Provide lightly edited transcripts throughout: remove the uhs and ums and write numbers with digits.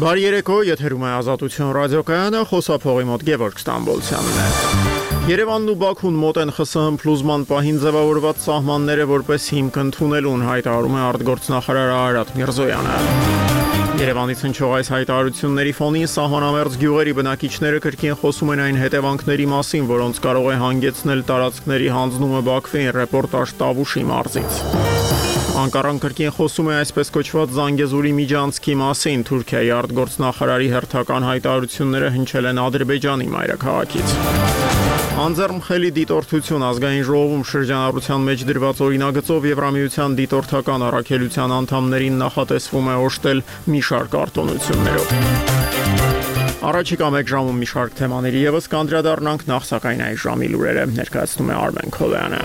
Բարի երեկո, եթերում է Ազատություն ռադիոկայանը, խոսափողի մոտ Գևորգ Ստամբոլցյանն է։ Երևանն ու Բաքուն մոտ են ԽՍՀՄ փլուզման պահին ձևավորված սահմանները որպես հիմք ընդունելուն, հայտարարում է արտգործնախարար Արարատ Միրզոյանը։ Երևանից հնչող այս հայտարարությունների ֆոնին սահմանամերձ գյուղերի բնակիչները կրկին խոսում են այն հետևանքների մասին, որոնց կարող է հանգեցնել տարածքների հանձնումը Բաքվին, ռեպորտաժ Տավուշի մարզից։ Անկարան կրկին խոսում է այսպես կոչված Զանգեզուրի միջանցքի մասին, Թուրքիայի արտգործնախարարի հերթական հայտարարությունները հնչել են Ադրբեջանի մայրաքաղաքից։ Անձեռնմխելի դիտորդություն ազգային ժողովում շրջանառության մեջ դրված օրինագծով Եվրամիության դիտորդական առաքելության անդամներին նախատեսվում է օժտել մի շարք արտոնություններով։ Առաջիկա մեկ ժամում մի շարք թեմաների ևս կանդրադառնանք, նախ սակայն այս ժամի լուրերը ներկայացնում է Արմեն Քոլյանը։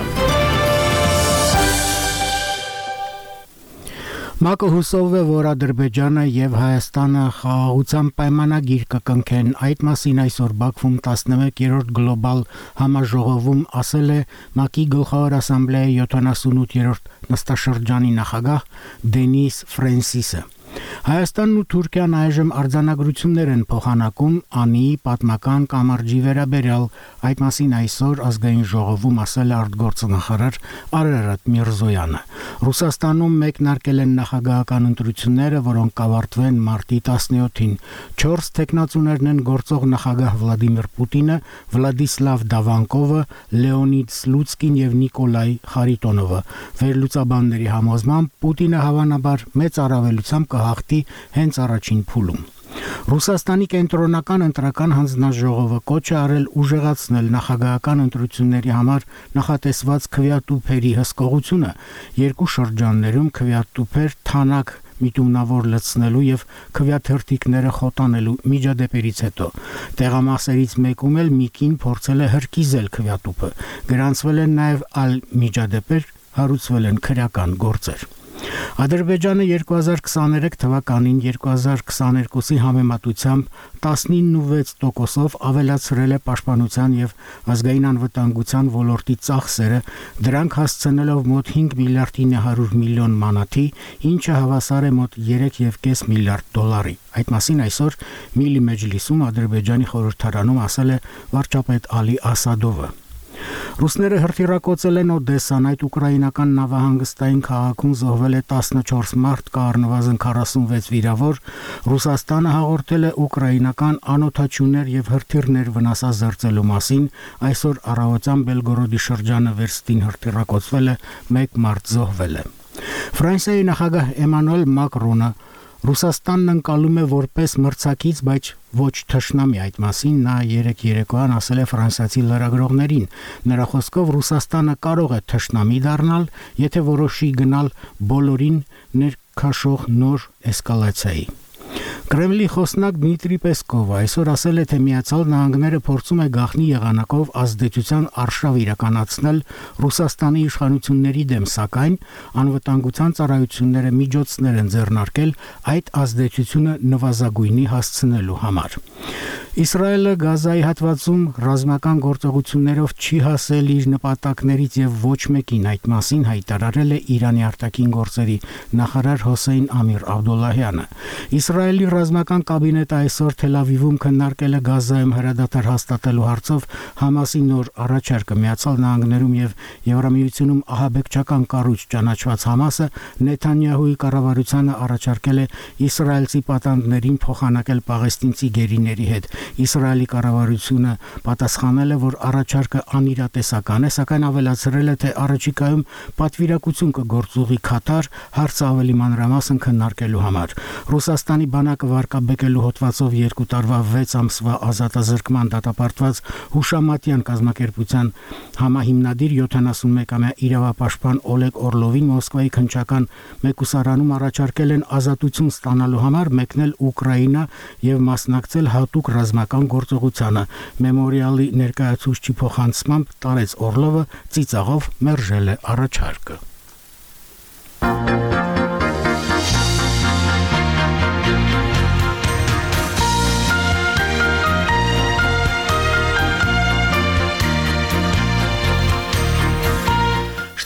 ՄԱԿ-ը հուսով է, որ Ադրբեջանը եւ Հայաստանը խաղաղության պայմանագիր կկնքեն։ Այդ մասին այսօր Բաքվում 11-րդ գլոբալ համաժողովում ասել է ՄԱԿ-ի գլխավոր ասամբլեայի 78-րդ նստաշրջանի նախագահ Դենիս Ֆրենսիսը։ Հայաստանն ու Թուրքիան այժմ արձանագրություններ են փոխանակում անի պատմական կամրջի վերաբերյալ, այդ մասին այսօր ազգային ժողովում ասել է արտգործնախարար Արարատ Միրզոյանը։ Ռուսաստանում մեկնարկել են նախագահական ընտրությունները, որոնք կավարտվեն մարտի 17-ին։ 4 տեխնացուներն են գործող նախագահ Վլադիմիր Պուտինը, Վլադիսլավ Դավանկովը, Լեոնիդ Սլուցկին եւ Նիկոլայ Խարիտոնովը։ Վերլուծաբանների համոզմամբ Պուտինը հավանաբար մեծ առավելությամբ կհաղթի հենց առաջին փուլում։ Ռուսաստանի կենտրոնական ընտրական հանձնաժողովը կոչ է արել ուժեղացնել նախագահական ընտրությունների համար նախատեսված քվեատուփերի հսկողությունը երկու շրջաններում քվեատուփեր թանակ միտումնավոր լցնելու եւ քվեաթերթիկները խոտանելու միջադեպերից հետո տեղամասերից մեկում էլ մի կին փորձել է հրկիզել քվեատուփը, գրանցվել են նաեւ այլ միջադեպեր, հարուցվել են քրեական գործեր։ Ադրբեջանը 2023 թվականին 2022-ի համեմատությամբ 19.6%-ով ավելացրել է պաշտպանության եւ ազգային անվտանգության ոլորտի ծախսերը, դրանք հասցնելով մոտ 5 միլիարդ 900 միլիոն մանաթի, ինչը հավասար է մոտ 3.5 միլիարդ դոլարի։ Այդ մասին այսօր Միլի Մեջլիսում Ադրբեջանի խորհրդարանում ասել է վարչապետ Ալի Ասադովը։ Ռուսները հրթիռակոծել են Օդեսան, այդ ուկրաինական նավահանգստային քաղաքում զոհվել է 14 մարդ, կա առնվազն 46 վիրավոր։ Ռուսաստանը հաղորդել է ուկրաինական անօթաչուներ եւ հրթիռներ վնասազերծելու մասին, այսօր առավոտյան Բելգորոդի շրջանը վերստին հրթիռակոծվել է, 1 մարդ զոհվել է։ Ֆրանսիայի նախագահ Էմանուել Մակրոնը Ռուսաստանն ընկալում է որպես մրցակից, բայց ոչ թշնամի, այդ մասին նա երեկոյան ասել է ֆրանսիացի լրագրողներին։ Նրա խոսքով Ռուսաստանը կարող է թշնամի դառնալ, եթե որոշի գնալ բոլորին ներքաշող նոր էսկալացիայի։ Կրեմլի խոսնակ Դմիտրի Պեսկովը այսօր ասել է, թե Միացյալ Նահանգները փորձում է գաղտնի եղանակով ազդեցության արշավ իրականացնել Ռուսաստանի իշխանությունների դեմ, սակայն անվտանգության ծառայությունները միջոցներ են ձեռնարկել այդ ազդեցությունը նվազագույնի հասցնելու համար։ Իսրայելը Գազայի հատվածում ռազմական գործողություններով չի հասել իր նպատակներից եւ ոչ մեկին, այդ մասին հայտարարել է Իրանի արտաքին գործերի նախարար Հոսեյն Ամիր Աբդոլլահյանը։ Իսրայելի ռազմական կաբինետը այսօր Թել Ավիվում քննարկել է Գազայում հրադադար հաստատելու հարցով Համասի նոր առաջարկը։ Միացյալ Նահանգներում եւ Եվրամիությունում ահաբեկչական կառույց ճանաչված Համասը Նեթանյահուի կառավարությանը առաջարկել է իսրայելցի պատանդներին փոխանակել պաղեստինցի գերիների հետ։ Իսրայելի կառավարությունը պատասխանել է, որ առաջարկը անիրատեսական է, սակայն ավելացրել է, թե առաջիկայում պատվիրակություն կգործուղի Քաթար հարցը ավելի մանրամասն քննարկելու համար։ Ռուսաստանի բանակը վարկաբեկելու հոդվածով 2 տարվա 6 ամսվա ազատազրկման դատապարտված Հուշամատյան կազմակերպության համահիմնադիր 71-ամյա իրավապաշտպան Օլեգ Օրլովին Մոսկվայի քննչական մեկուսարանում առաջարկել են ազատություն ստանալու համար մեկնել Ուկրաինա եւ մասնակցել հատուկ ռազմական գործողությանը։ Մեմորիալի ներկայացուցչի փոխանցմամբ տարեց Օրլովը ծիծաղով մերժել է առաջարկը։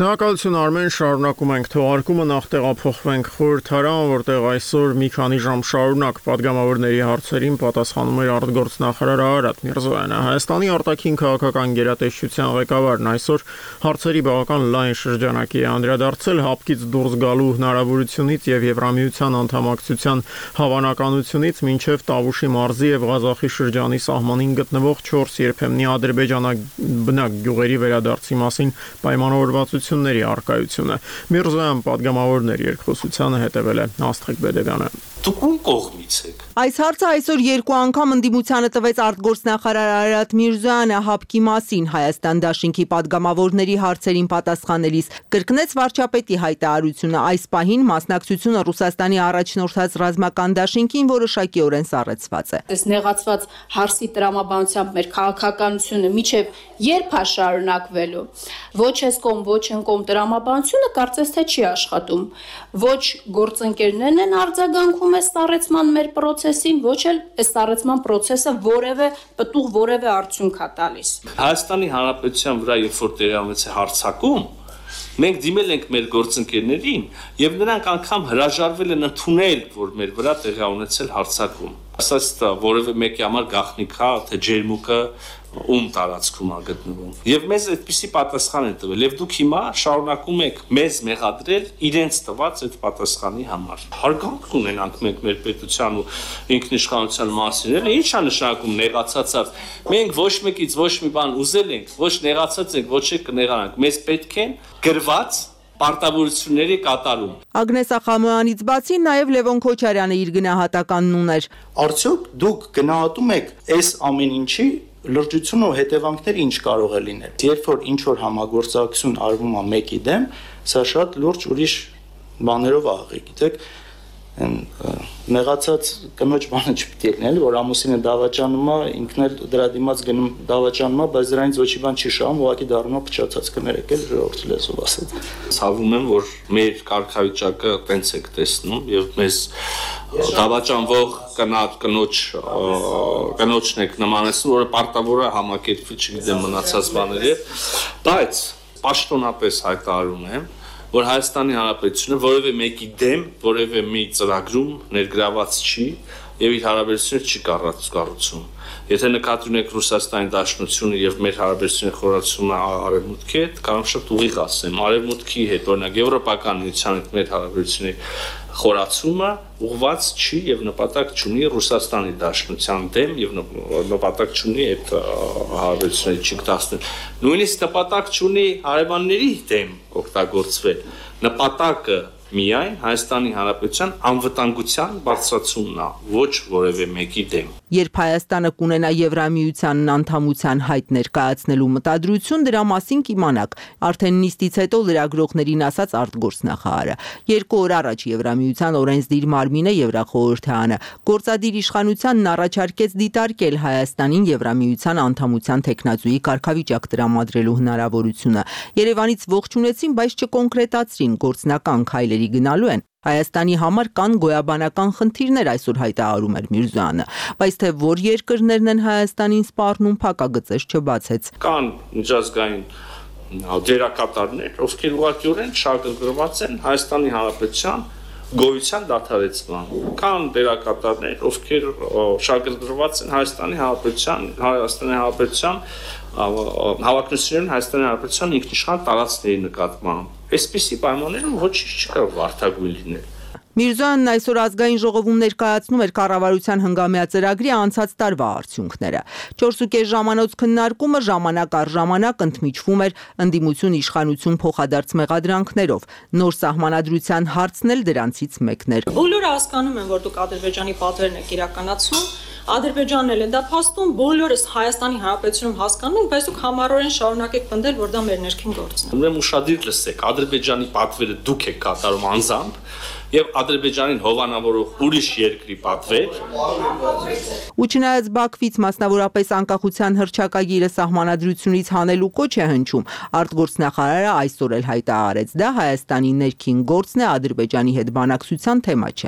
Շնորհակալություն Արմեն, շարունակում ենք թողարկումը, նախ տեղափոխվենք խորհրդարան, որտեղ այսօր մի քանի ժամ շարունակ падգամավորների հարցերին պատասխանում էր արտգործնախարար Արարատ Միրզոյանը։ Հայաստանի արտաքին քաղաքական գերատեսչության ղեկավարն այսօր հարցերի բավական լայն շրջանակի է անդրադարձել հապկից դուրս գալու հնարավորությունից եւ Եվրամիության անդամակցության հավանականությունից մինչեւ Տավուշի մարզի եւ Ղազախի շրջանի սահմանին գտնվող 4 երբեմնի ադրբեջանաբնակ գյուղերի վերադարձի մասին պայմանավորվածությունների արկայությունը։ Միրզոյան падգամավորներ երկխոսությանը հետևել է Աստղիկ Բեդեգյանը։ Դուք ում կողմից եք։ Այս հարցը այսօր երկու անգամ ընդդիմությանը տվեց արտգործնախարար Արարատ Միրզոյանը հապկի մասին Հայաստան դաշինքի падգամավորների հարցերին պատասխանելիս կրկնեց վարչապետի հայտարարությունը այս պահին մասնակցությունը Ռուսաստանի առաջնորդած ռազմական դաշինքին որոշակիորեն սառեցված է։ Այս նեղացված հարսի տրամաբանությամբ մեր քաղաքականությունը միջև երբ է շարունակվելու։ Ոչ այս կողմ, ոչ այն կողմ տրամաբանությունը կարծես թե չի աշխատում։ Ոչ գործընկերներն են արձագանքում այս սառեցման մեր process-ին, ոչ էլ այս սառեցման process-ը որևէ պտուղ, որևէ արդյունք է տալիս։ Հայաստանի Հանրապետության վրա երբ որ տեղի ունեցել հարձակում, մենք դիմել ենք մեր գործընկերներին եւ նրանք անգամ հրաժարվել են ընդունել, որ մեր վրա տեղի ունեցել հարձակում։ Ասած որևէ մեկի համար գաղտնիք է, թե ջերմուկը ում տարածքում է գտնվում։ Եվ մեզ այդպիսի պատասխան են տվել, եւ դուք հիմա շարունակում եք մեզ մեղադրել իրենց տված այդ պատասխանի համար։ Հարգանք ունենանք մենք մեր պետության ու ինքնիշխանության մասին, ի՞նչ է նշանակում նեղացած։ Մենք ոչ մեկից ոչ մի բան ուզել ենք, ոչ նեղացած ենք, ոչ էլ կնեղանանք։ Մեզ պետք են գրված պարտավորությունների կատարում։ Ագնես Ախամոյանից բացի նաև Լևոն Քոչարյանը իր գնահատականն ուներ։ Արդյոք դուք գնահատում եք այս ամեն ինչի լրջությունը ու հետևանքները ինչ կարող է լինել։ Երբ որ ինչ որ համագործակցություն արվում է մեկի դեմ, սա շատ լուրջ ուրիշ բաներով աղի, գիտեք, նեղացած կնոջ բանը չպետք է լինի, որ ամուսինը դավաճանում է, ինքն էլ դրա դիմաց գնում դավաճանում է, բայց դրանից ոչի բան չի շահում, ուղղակի դառնում է փչացած կներեք էլ ժողովրդի լեզվով ասած։ Ցավում եմ, որ մեր կարգավիճակը տենց եք տեսնում եւ մեզ դավաճանվող կնոջն եք նմանեցնում, որը պարտավոր է համակերպվի, չգիտեմ, մնացած բաների, բայց պաշտոնապես հայտարարում եմ, որ Հայաստանի Հանրապետությունը որևէ մեկի դեմ, որևէ մի ծրագրում ներգրաված չի եւ իր հարաբերությունները չի կառուցում։ Եթե նկատի ունեք Ռուսաստանի Դաշնությունը եւ մեր հարաբերությունների խորացումը Արևմուտքի հետ, կարող շատ ուղիղ ասեմ, Արևմուտքի հետ, օրինակ Եվրոպական միության հետ մեր հարաբերությունների խորացումը ուղղված չի եւ նպատակ չունի Ռուսաստանի Դաշնության դեմ եւ նպատակ չունի այդ հարաբերությունները չկտացնել։ Նույնիսկ նպատակ չունի հարևանների դեմ օգտագործվել։ Նպատակը միայն Հայաստանի Հանրապետության անվտանգության բարձրացումն է, ոչ որևէ մեկի դեմ։ Երբ Հայաստանը կունենա Եվրամիության անդամության հայտ ներկայացնելու մտադրություն, դրա մասին կիմանաք, արդեն նիստից հետո լրագրողներին ասաց արտգործնախարարը։ 2 օր առաջ Եվրամիության օրենսդիր մարմինը Եվրախորհրդարանը գործադիր իշխանությանն առաջարկեց դիտարկել Հայաստանին Եվրամիության անդամության թեկնածուի կարգավիճակ տրամադրելու հնարավորությունը։ Երևանից ողջունեցին, բայց չկոնկրետացրին գործնական քայլերի գնալու են։ Հայաստանի համար կան գոյաբանական խնդիրներ, այսօր հայտարարում էր Միրզոյանը, բայց թե որ երկրներն են Հայաստանին սպառնում, փակագծեր չբացեց։ Կան միջազգային դերակատարներ, ովքեր ուղղակիորեն շահագրգռված են Հայաստանի Հանրապետության գոյության դադարեցման։ Կան դերակատարներ, ովքեր շահագրգռված են Հայաստանի Հանրապետության հավակնություններն Հայաստանի Հանրապետության ինքնիշխան տարածքների նկատմամբ։ Այսպիսի պայմաններում ոչինչ չկարող վարդագույն լինել։ Միրզոյանն այսօր ազգային ժողովում ներկայացնում էր կառավարության հնգամյա ծրագրի անցած տարվա արդյունքները։ 4.5 ժամանոց քննարկումը ժամանակ առ ժամանակ ընդմիջվում էր ընդդիմություն իշխանություն փոխադարձ մեղադրանքներով։ Նոր սահմանադրության հարցն էլ դրանցից մեկն էր։ Բոլորը հասկանում են, որ դուք Ադրբեջանի պատվերն եք իրականացնում, Ադրբեջանն էլ է դա փաստում, բոլորս Հայաստանի Հանրապետությունում հասկանում ենք, բայց դուք համառորեն շարունակեք պնդել, որ դա մեր ներքին գործն է։ Ուրեմն ուշադիր լսեք, Ադրբեջանի պատվերը դուք եք կատարում անձամբ եւ Ադրբեջանին հովանավորող ուրիշ երկրի պատվեր։ Ու չնայած Բաքվից մասնավորապես անկախության հռչակագիրը սահմանադրությունից հանելու կոչ է հնչում, արտգործնախարարը այսօր էլ հայտարարեց, դա Հայաստանի ներքին գործն է, Ադրբեջանի հետ բանակցության թեմա չէ։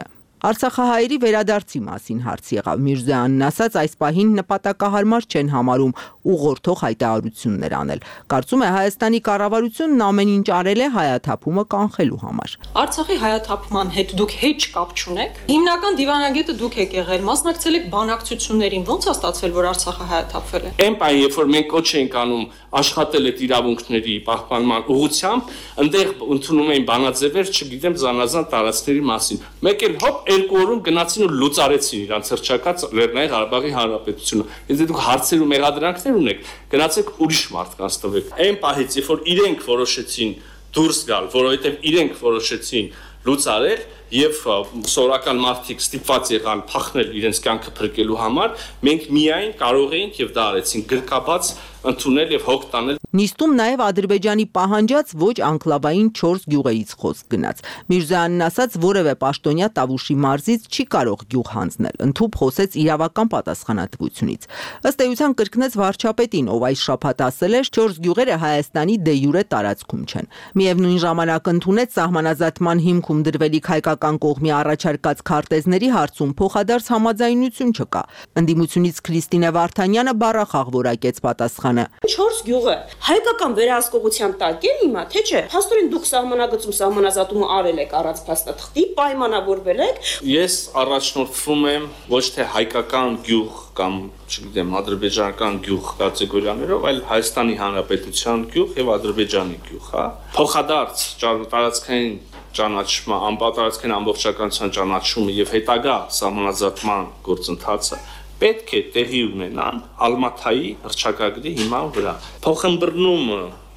Արցախահայերի վերադարձի մասին հարց եղավ։ Միրզոյանն ասաց, այս պահին նպատակահարմար չեն համարում ուղղորդող հայտարարություններ անել։ Կարծում է Հայաստանի կառավարությունն ամեն ինչ արել է հայաթափումը կանխելու համար։ Արցախի հայաթափման հետ դուք հեչ կապ չունեք։ Հիմնական դիվանագետը դուք եք եղել, մասնակցել եք բանակցություններին, ո՞նց է ստացվել, որ Արցախը հայաթափվել է։ Այն պահին, երբ որ մենք կոչ ենք անում աշխատել այդ իրավունքների պահպանման ուղղությամբ, այնտեղ ընդունում էին բանաձևեր, չգիտեմ, զանազան տարածքների մասին։ Մեկ էլ հոպ 2 օրում գնացին ու լուծարեցին իրանց հռչակած Լեռնային Ղարաբաղի Հանրապետությունը։ Եթե դուք հարցեր ու մեղադրանքներ ունեք, գնացեք ուրիշ մարդկանց տվեք։ Այն պահից, երբ որ իրենք որոշեցին դուրս գալ, որովհետև իրենք որոշեցին լուծարել եւ սորական մարդիկ ստիպված եղան փախնել իրենց կյանքը փրկելու համար, մենք միայն կարող էինք եւ դա արեցինք գրկաբաց ընդունել եւ հոգ տանել։ Նիստում նաև Ադրբեջանի պահանջած ոչ անկլավային 4 գյուղերից խոսք գնաց։ Միրզոյանն ասաց, որևէ պաշտոնյա Տավուշի մարզից չի կարող գյուղ հանձնել, ընդհուպ խոսեց իրավական պատասխանատվությունից։ Ըստ էության կրկնեց վարչապետին, ով այս շաբաթ ասել էր, 4 գյուղերը Հայաստանի դե յուրե տարածքում չեն։ Միևնույն ժամանակ ընդունեց սահմանազատման հիմքում դրվելիք հայկական կողմի առաջարկած քարտեզների հարցում փոխադարձ համաձայնություն չկա։ Ընդդիմությունից Քրիստինե Վարդանյանը բառախաղ որակեց պատասխանը։ 4 գյուղը հայկական վերահսկողության տակ է հիմա, թե չէ։ Փաստորեն դուք սահմանագծում սահմանազատումը արել եք առանց փաստաթղթի, պայմանավորվել եք։ Ես առաջնորդվում եմ ոչ թե հայկական գյուղ կամ, չգիտեմ, ադրբեջանական գյուղ կատեգորիաներով, այլ Հայաստանի Հանրապետության գյուղ եւ Ադրբեջանի գյուղ, հա։ Փոխադարձ տարածքային ճանաչման, անպատարածքային ամբողջականության ճանաչումը եւ հետագա սահմանազատման գործընթացը պետք է տեղի ունենան Ալմաթայի հռչակագրի հիման վրա։ Փոխըմբռնումը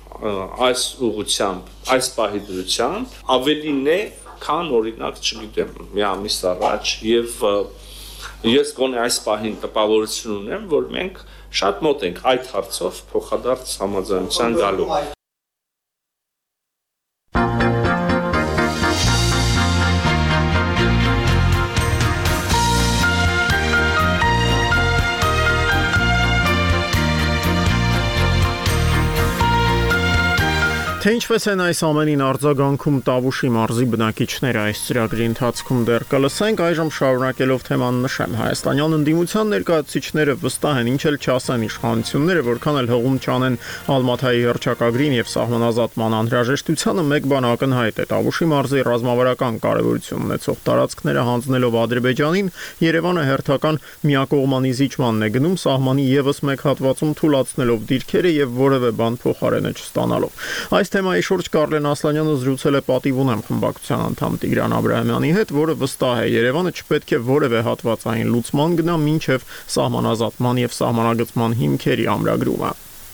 այս ուղղությամբ, այս պահի դրությամբ ավելին է, քան օրինակ, չգիտեմ, մի ամիս առաջ եւ ես գոնե այս պահին տպավորություն ունեմ, որ մենք շատ մոտ ենք այդ հարցով փոխադարձ համաձայնության գալու։ Թե ինչպես են այս ամենին արձագանքում Տավուշի մարզի բնակիչները այս ծրագրի ընթացքում դեռ կլսենք, այժմ շարունակելով թեման նշեմ, հայաստանյան ընդդիմության ներկայացուցիչները վստահ են, ինչ էլ չասեն իշխանությունները, որքան էլ հողում չանեն Ալմաթայի հռչակագրին եւ սահմանազատման անհրաժեշտությանը, մեկ բան ակնհայտ է, Տավուշի մարզի ռազմավարական կարևորություն ունեցող տարածքները հանձնելով Ադրբեջանին, Երևանը հերթական միակողմանի զիջմանն է գնում սահմանի եւս մեկ հատվածում թույլատնելով դիրքերը եւ որևէ բան փոխարենը չստանալով։ Այս թեմայի շուրջ Կարլեն Ասլանյանը զրուցել է պատիվ ունեմ խմբակցության անդամ Տիգրան Աբրահամյանի հետ, որը վստահ է, Երևանը չպետք է որևէ հատվածային լուծման գնա մինչև սահմանազատման եւ սահմանագծման հիմքերի ամրագրումը։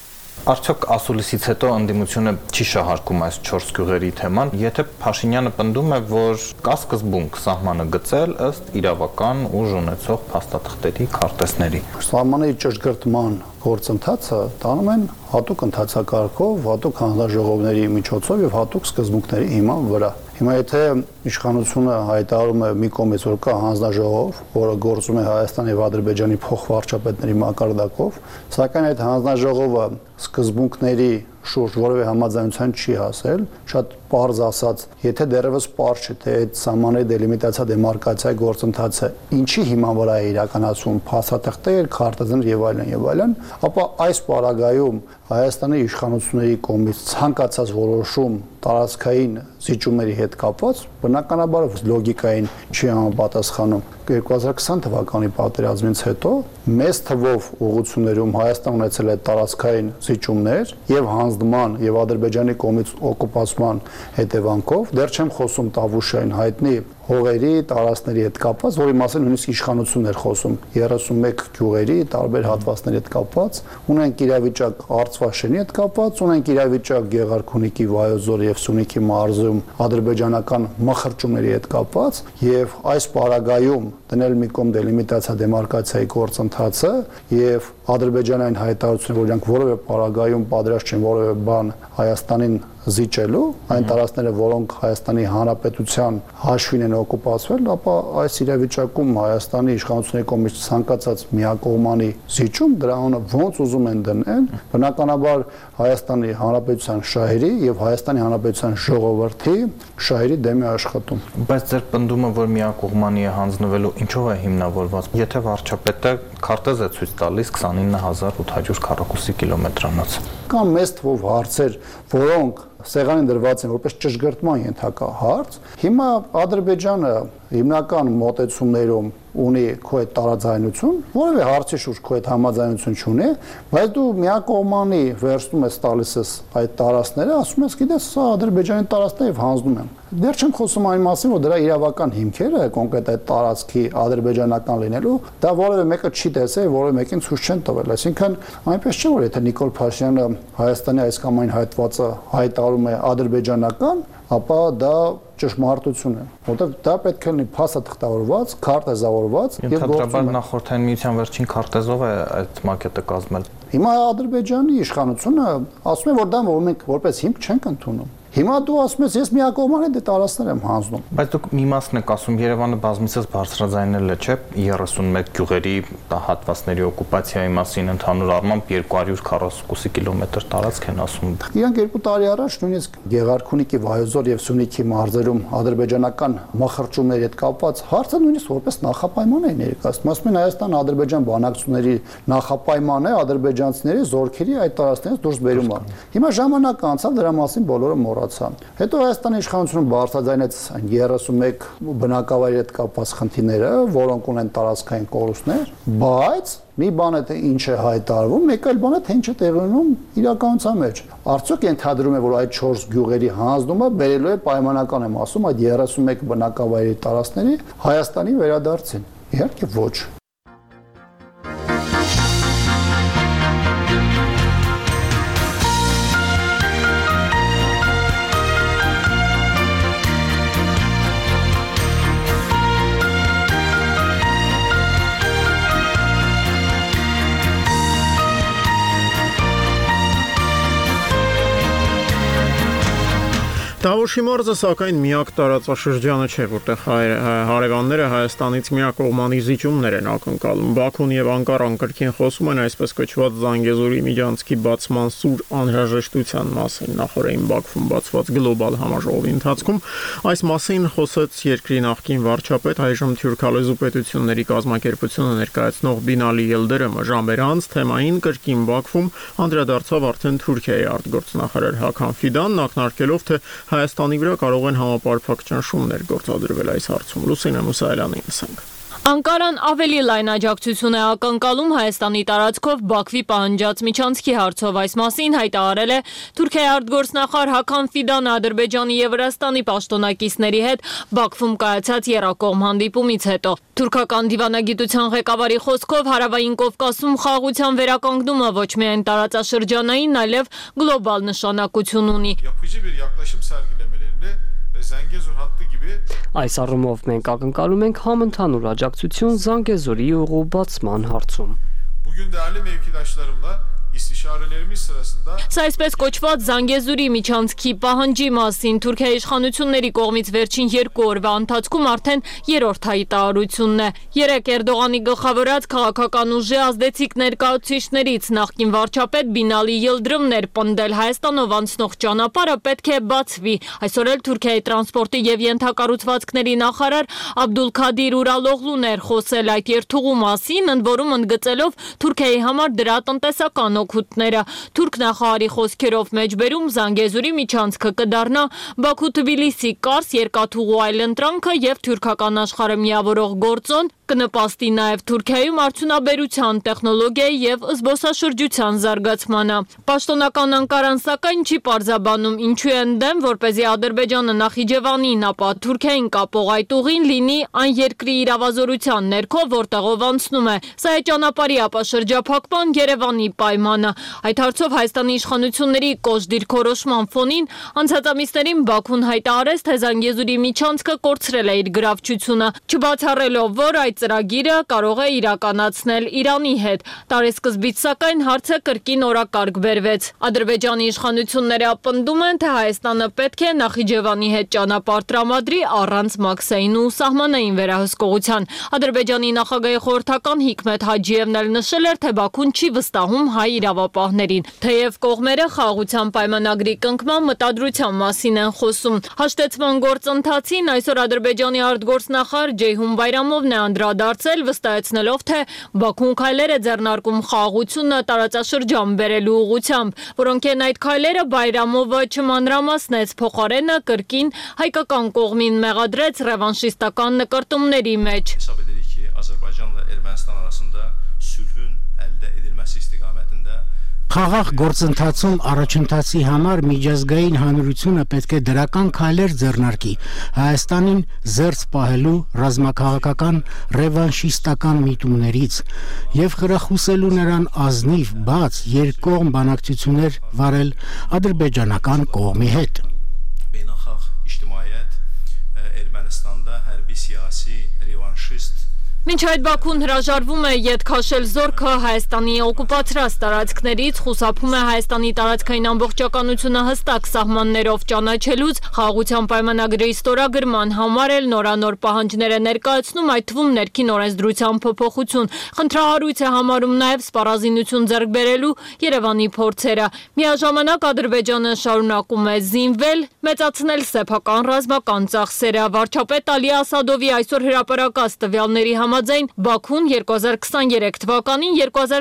Արդյոք ասուլիսից հետո ընդդիմությունը չի շահարկում այս 4 գյուղերի թեման, եթե Փաշինյանը պնդում է, որ կա սկզբունք սահմանը գծել ըստ իրավական ուժ ունեցող փաստաթղթերի քարտեզների։ Սահմանի ճշգրտման գործընթացը տանում են հատուկ ընթացակարգով, հատուկ հանձնաժողովների միջոցով եւ հատուկ սկզբունքների հիման վրա։ Հիմա եթե իշխանությունը հայտարարում է մի կողմից, որ կա հանձնաժողով, որը գործում է Հայաստանի եւ Ադրբեջանի փոխվարչապետների մակարդակով, սակայն այդ հանձնաժողովը սկզբունքների շուրջ որևէ համաձայնության չի հասել, շատ պարզ ասած, եթե դեռևս պարզ չէ, թե այդ սահմանների դելիմիտացիա դեմարկացիայի գործընթացը ինչի հիման վրա է իրականացվում, փաստաթղթեր, քարտեզներ եւ այլն, ապա այս պարագայում Հայաստանի իշխանությունների կողմից ցանկացած որոշում տարածքային զիջումների հետ կապված բնականաբար լոգիկային չի համապատասխանում։ 2020 թվականի պատերազմից հետո մեծ թվով ուղղություններում Հայաստան ունեցել է տարածքային զիջումներ եւ հանձնման եւ Ադրբեջանի կողմից օկուպացման հետևանքով, դեռ չեմ խոսում Տավուշային հայտնի հողերի, տարածքների հետ կապված, որի մասին նույնիսկ իշխանությունն էր խոսում 31 գյուղերի տարբեր հատվածների հետ կապված, ունենք իրավիճակ Արցվաշենի հետ կապված, ունենք իրավիճակ Գեղարքունիքի, Վայոց եւ Սյունիքի մարզում ադրբեջանական մխրճումների հետ կապված եւ այս պարագայում դնել մի կողմ դելիմիտացիա դեմարկացիայի գործընթացը եւ Ադրբեջանային հայտարարությունը, որ իրանք որևէ պարագայում պատրաստ չեն որևէ բան Հայաստանին զիջելու, այն տարածքները, որոնք Հայաստանի Հանրապետության հաշվին են օկուպացվել, ապա այս իրավիճակում Հայաստանի իշխանությունների կողմից ցանկացած միակողմանի զիջում դրա անունը ոնց ուզում են դնել, բնականաբար Հայաստանի Հանրապետության շահերի եւ Հայաստանի Հանրապետության ժողովրդի շահերի դեմ է աշխատում։ Բայց ձեր պնդումը, որ միակողմանի է հանձնվելու, ինչով է հիմնավորված։ Եթե վարչապետը քարտեզ է ցույց տալիս 29800 քառակուսի կիլոմետրանոց։ Կան մեծ թվով հարցեր, որոնք սեղանին դրված են որպես ճշգրտման ենթակա հարց։ Հիմա Ադրբեջանը հիմնական մոտեցումներում ունի քո այդ տարաձայնություն, որևէ հարցի շուրջ քո այդ համաձայնություն չունի, բայց դու միակողմանի վերցնում ես տալիս ես այդ տարածքները, ասում ես, գիտես, սա Ադրբեջանի տարածքն է եւ հանձնում եմ։ Դեռ չեմ խոսում այն մասին, որ դրա իրավական հիմքերը կոնկրետ այդ տարածքի ադրբեջանական լինելու, դա որևէ մեկը չի տեսել, որևէ մեկին ցույց չեն տվել։ Այսինքն այնպես չէ, որ եթե Նիկոլ Փաշինյանը Հայաստանի այս կամ այն հայտվածը հայտարարում է ադրբեջանական, ապա դա ճշմարտություն է, որտեղ դա պետք է լինի փաստաթղթավորված, քարտեզավորված եւ գործում է։ Նախորդային միության վերջին քարտեզով է այդ մակետը կազմել։ Հիմա Ադրբեջանի իշխանությունը ասում է, որ դա մենք որպես հիմք չենք ընդունում։ Հիմա դու ասում ես, ես միակողմանի դե տարածքներ եմ հանձնում։ Բայց դուք մի մասն եք ասում, Երևանը բազմիցս բարձրաձայնել է, չէ՞, 31 գյուղերի հատվածների օկուպացիայի մասին ընդհանուր առմամբ 242 կիլոմետր տարածք են ասում։ Իրանք 2 տարի առաջ նույնիսկ Գեղարքունիքի, Վայոց եւ Սյունիքի մարզերում ադրբեջանական մխրճումների հետ կապված հարցը նույնիսկ որպես նախապայման է ներկայացնում։ Ասում են Հայաստան-Ադրբեջան բանակցությունների նախապայման է ադրբեջանցիների զորքերի այդ տարածքներից դուրս բերումը։ Հիմա ժամանակ անցավ, դրա մասին բոլորը մոռացան։ Հետո Հայաստանի իշխանությունը բարձրաձայնեց 31 բնակավայրի հետ կապված խնդիրները, որոնք ունեն տարածքային կորուստներ, բայց մի բան է թե ինչ է հայտարարվում, մեկ այլ բան է թե ինչ է տեղի ունենում իրականության մեջ։ Արդյոք ենթադրում է, որ այդ 4 գյուղերի հանձնումը բերելու է պայմանական եմ ասում այդ 31 բնակավայրի տարածքների Հայաստանի վերադարձին։ Իհարկե ոչ։ Դավոշի մարզը սակայն միակ տարածաշրջանը չէ, որտեղ հարևանները Հայաստանից միակողմանի զիջումներ են ակնկալում։ Բաքուն եւ Անկարան կրկին խոսում են այսպես կոչված Զանգեզուրի միջանցքի բացման սուր անհրաժեշտության մասին։ Նախորդին Բաքվում բացված գլոբալ համաժողովի ընթացքում այս մասին խոսեց երկրի նախկին վարչապետ այժմ թյուրքալեզու պետությունների կազմակերպությունը ներկայացնող Բինալի Ելդերեմը ժամեր անց թեմային կրկին Բաքվում անդրադարձավ արդեն Թուրքիայի արտգործնախարար Հական Ֆիդանն, ակնարկելով թե Հայաստանի վրա կարող են համապարփակ ճնշումներ գործադրվել այս հարցում։ Լուսինե Մուսայելյանին ասենք։ Անկարան ավելի լայն աջակցություն է ակնկալում Հայաստանի տարածքով Բաքվի պահանջած միջանցքի հարցով։ Այս մասին հայտարարել է Թուրքիայի արտգործնախարար Հական Ֆիդանը Ադրբեջանի եւ Վրաստանի պաշտոնակիցների հետ Բաքվում կայացած եռակողմ հանդիպումից հետո։ Թուրքական դիվանագիտության ղեկավարի խոսքով Հարավային Կովկասում խաղաղության վերականգնումը ոչ միայն տարածաշրջանային, այլև գլոբալ նշանակություն ունի։ Այս առումով մենք ակնկալում ենք համընդհանուր աջակցություն Զանգեզուրի ուղու բացման հարցում։ Սա այսպես կոչված Զանգեզուրի միջանցքի պահանջի մասին Թուրքիայի իշխանությունների կողմից վերջին 2 օրվա ընթացքում արդեն 3-րդ հայտարարությունն է։ Երեկ Էրդողանի գլխավորած քաղաքական ուժի ազդեցիկ ներկայացուցիչներից նախկին վարչապետ Բինալի Ելդրեմն էր պնդել Հայաստանով անցնող ճանապարհը պետք է բացվի։ Այսօր էլ Թուրքիայի տրանսպորտի եւ ենթակառուցվածքների նախարար Աբդուլքադիր Ուրալօղլուն էր խոսել այդ երթուղու մասին, ընդ որում ընդգծելով Թուրքիայի համար դրա տնտեսական օգուտները։ Թուրք նախարարի խոսքերով մեջբերում Զանգեզուրի միջանցքը կդառնա Բաքու-Թբիլիսի Կարս երկաթուղու այլընտրանքը եւ թուրքական աշխարհը միավորող գործոն, կնպաստի նաև Թուրքիայում արդյունաբերության, տեխնոլոգիայի եւ զբոսաշրջության զարգացմանը։ Պաշտոնական Անկարան սակայն չի պարզաբանում ինչու են դեմ, որպեսզի Ադրբեջանը Նախիջևանին, ապա Թուրքիային կապող այդ ուղին լինի այն երկրի իրավազորության ներքո, որտեղով անցնում է։ Սա է ճանապարհի ապաշրջափակման Երևանի պայմանը։ Այդ հարցով Հայաստանի իշխանությունների կոշտ դիրքորոշման ֆոնին անցած ամիսներին Բաքուն հայտարարեց, թե Զանգեզուրի միջանցքը կորցրել է իր գրավչությունը, չբացառելով, որ այդ ծրագիրը կարող է իրականացնել Իրանի հետ։ Տարեսկզբից սակայն հարցը կրկին օրակարգ բերվեց։ Ադրբեջանի իշխանությունները պնդում են, թե Հայաստանը պետք է Նախիջևանի հետ ճանապարհ տրամադրի առանց մաքսային ու սահմանային վերահսկողության։ Ադրբեջանի նախագահի խորհրդական Հիկմետ Հաջիևն էլ նշել էր, թե Բաքուն չի վստահում հայ իրավապահներին, թեև կողմերը խաղաղության պայմանագրի կնքման մտադրության մասին են խոսում։ Հաշտեցման գործընթացին այսօր Ադրբեջանի արտգործնախարար Ջեյհուն Բայրամովն է անդրադարձել, վստահեցնելով, թե Բաքուն քայլեր է ձեռնարկում խաղաղությունը տարածաշրջան բերելու ուղղությամբ, որոնք են այդ քայլերը Բայրամովը չմանրամասնեց, փոխարենը կրկին հայկական կողմին մեղադրեց ռևանշիստական նկարտումների մեջ։ Azərbaycanla Ermənistan arasında sülhün əldə edilməsi istiqamətində Խաղաղ գործընթացում առաջընթացի համար միջազգային հանրությունը պետք է դրական քայլեր ձեռնարկի Հայաստանին զերծ պահելու ռազմաքաղաքական ռևանշիստական միտումներից եւ խրախուսելու նրան ազնիվ բաց երկկողմ բանակցություններ վարել ադրբեջանական կողմի հետ։ Beynəlxalq ictimaiyyət Ermənistanda hərbi siyasi revanşist Մինչ այդ Բաքուն հրաժարվում է ետ քաշել զորքը Հայաստանի օկուպացրած տարածքներից, խուսափում է Հայաստանի տարածքային ամբողջականությունը հստակ սահմաններով ճանաչելուց, խաղաղության պայմանագրի ստորագրման համար էլ նորանոր պահանջներ է ներկայացնում, այդ թվում ներքին օրենսդրության փոփոխություն։ Խնդրահարույց է համարում նաև սպառազինություն ձեռք բերելու Երևանի փորձերը։ Միաժամանակ Ադրբեջանը շարունակում է զինվել, մեծացնել սեփական ռազմական ծախսերը։ Վարչապետ Ալի Ասադովի այսօր հրապարակած տվյալների Համաձայն Բաքուն 2023 թվականին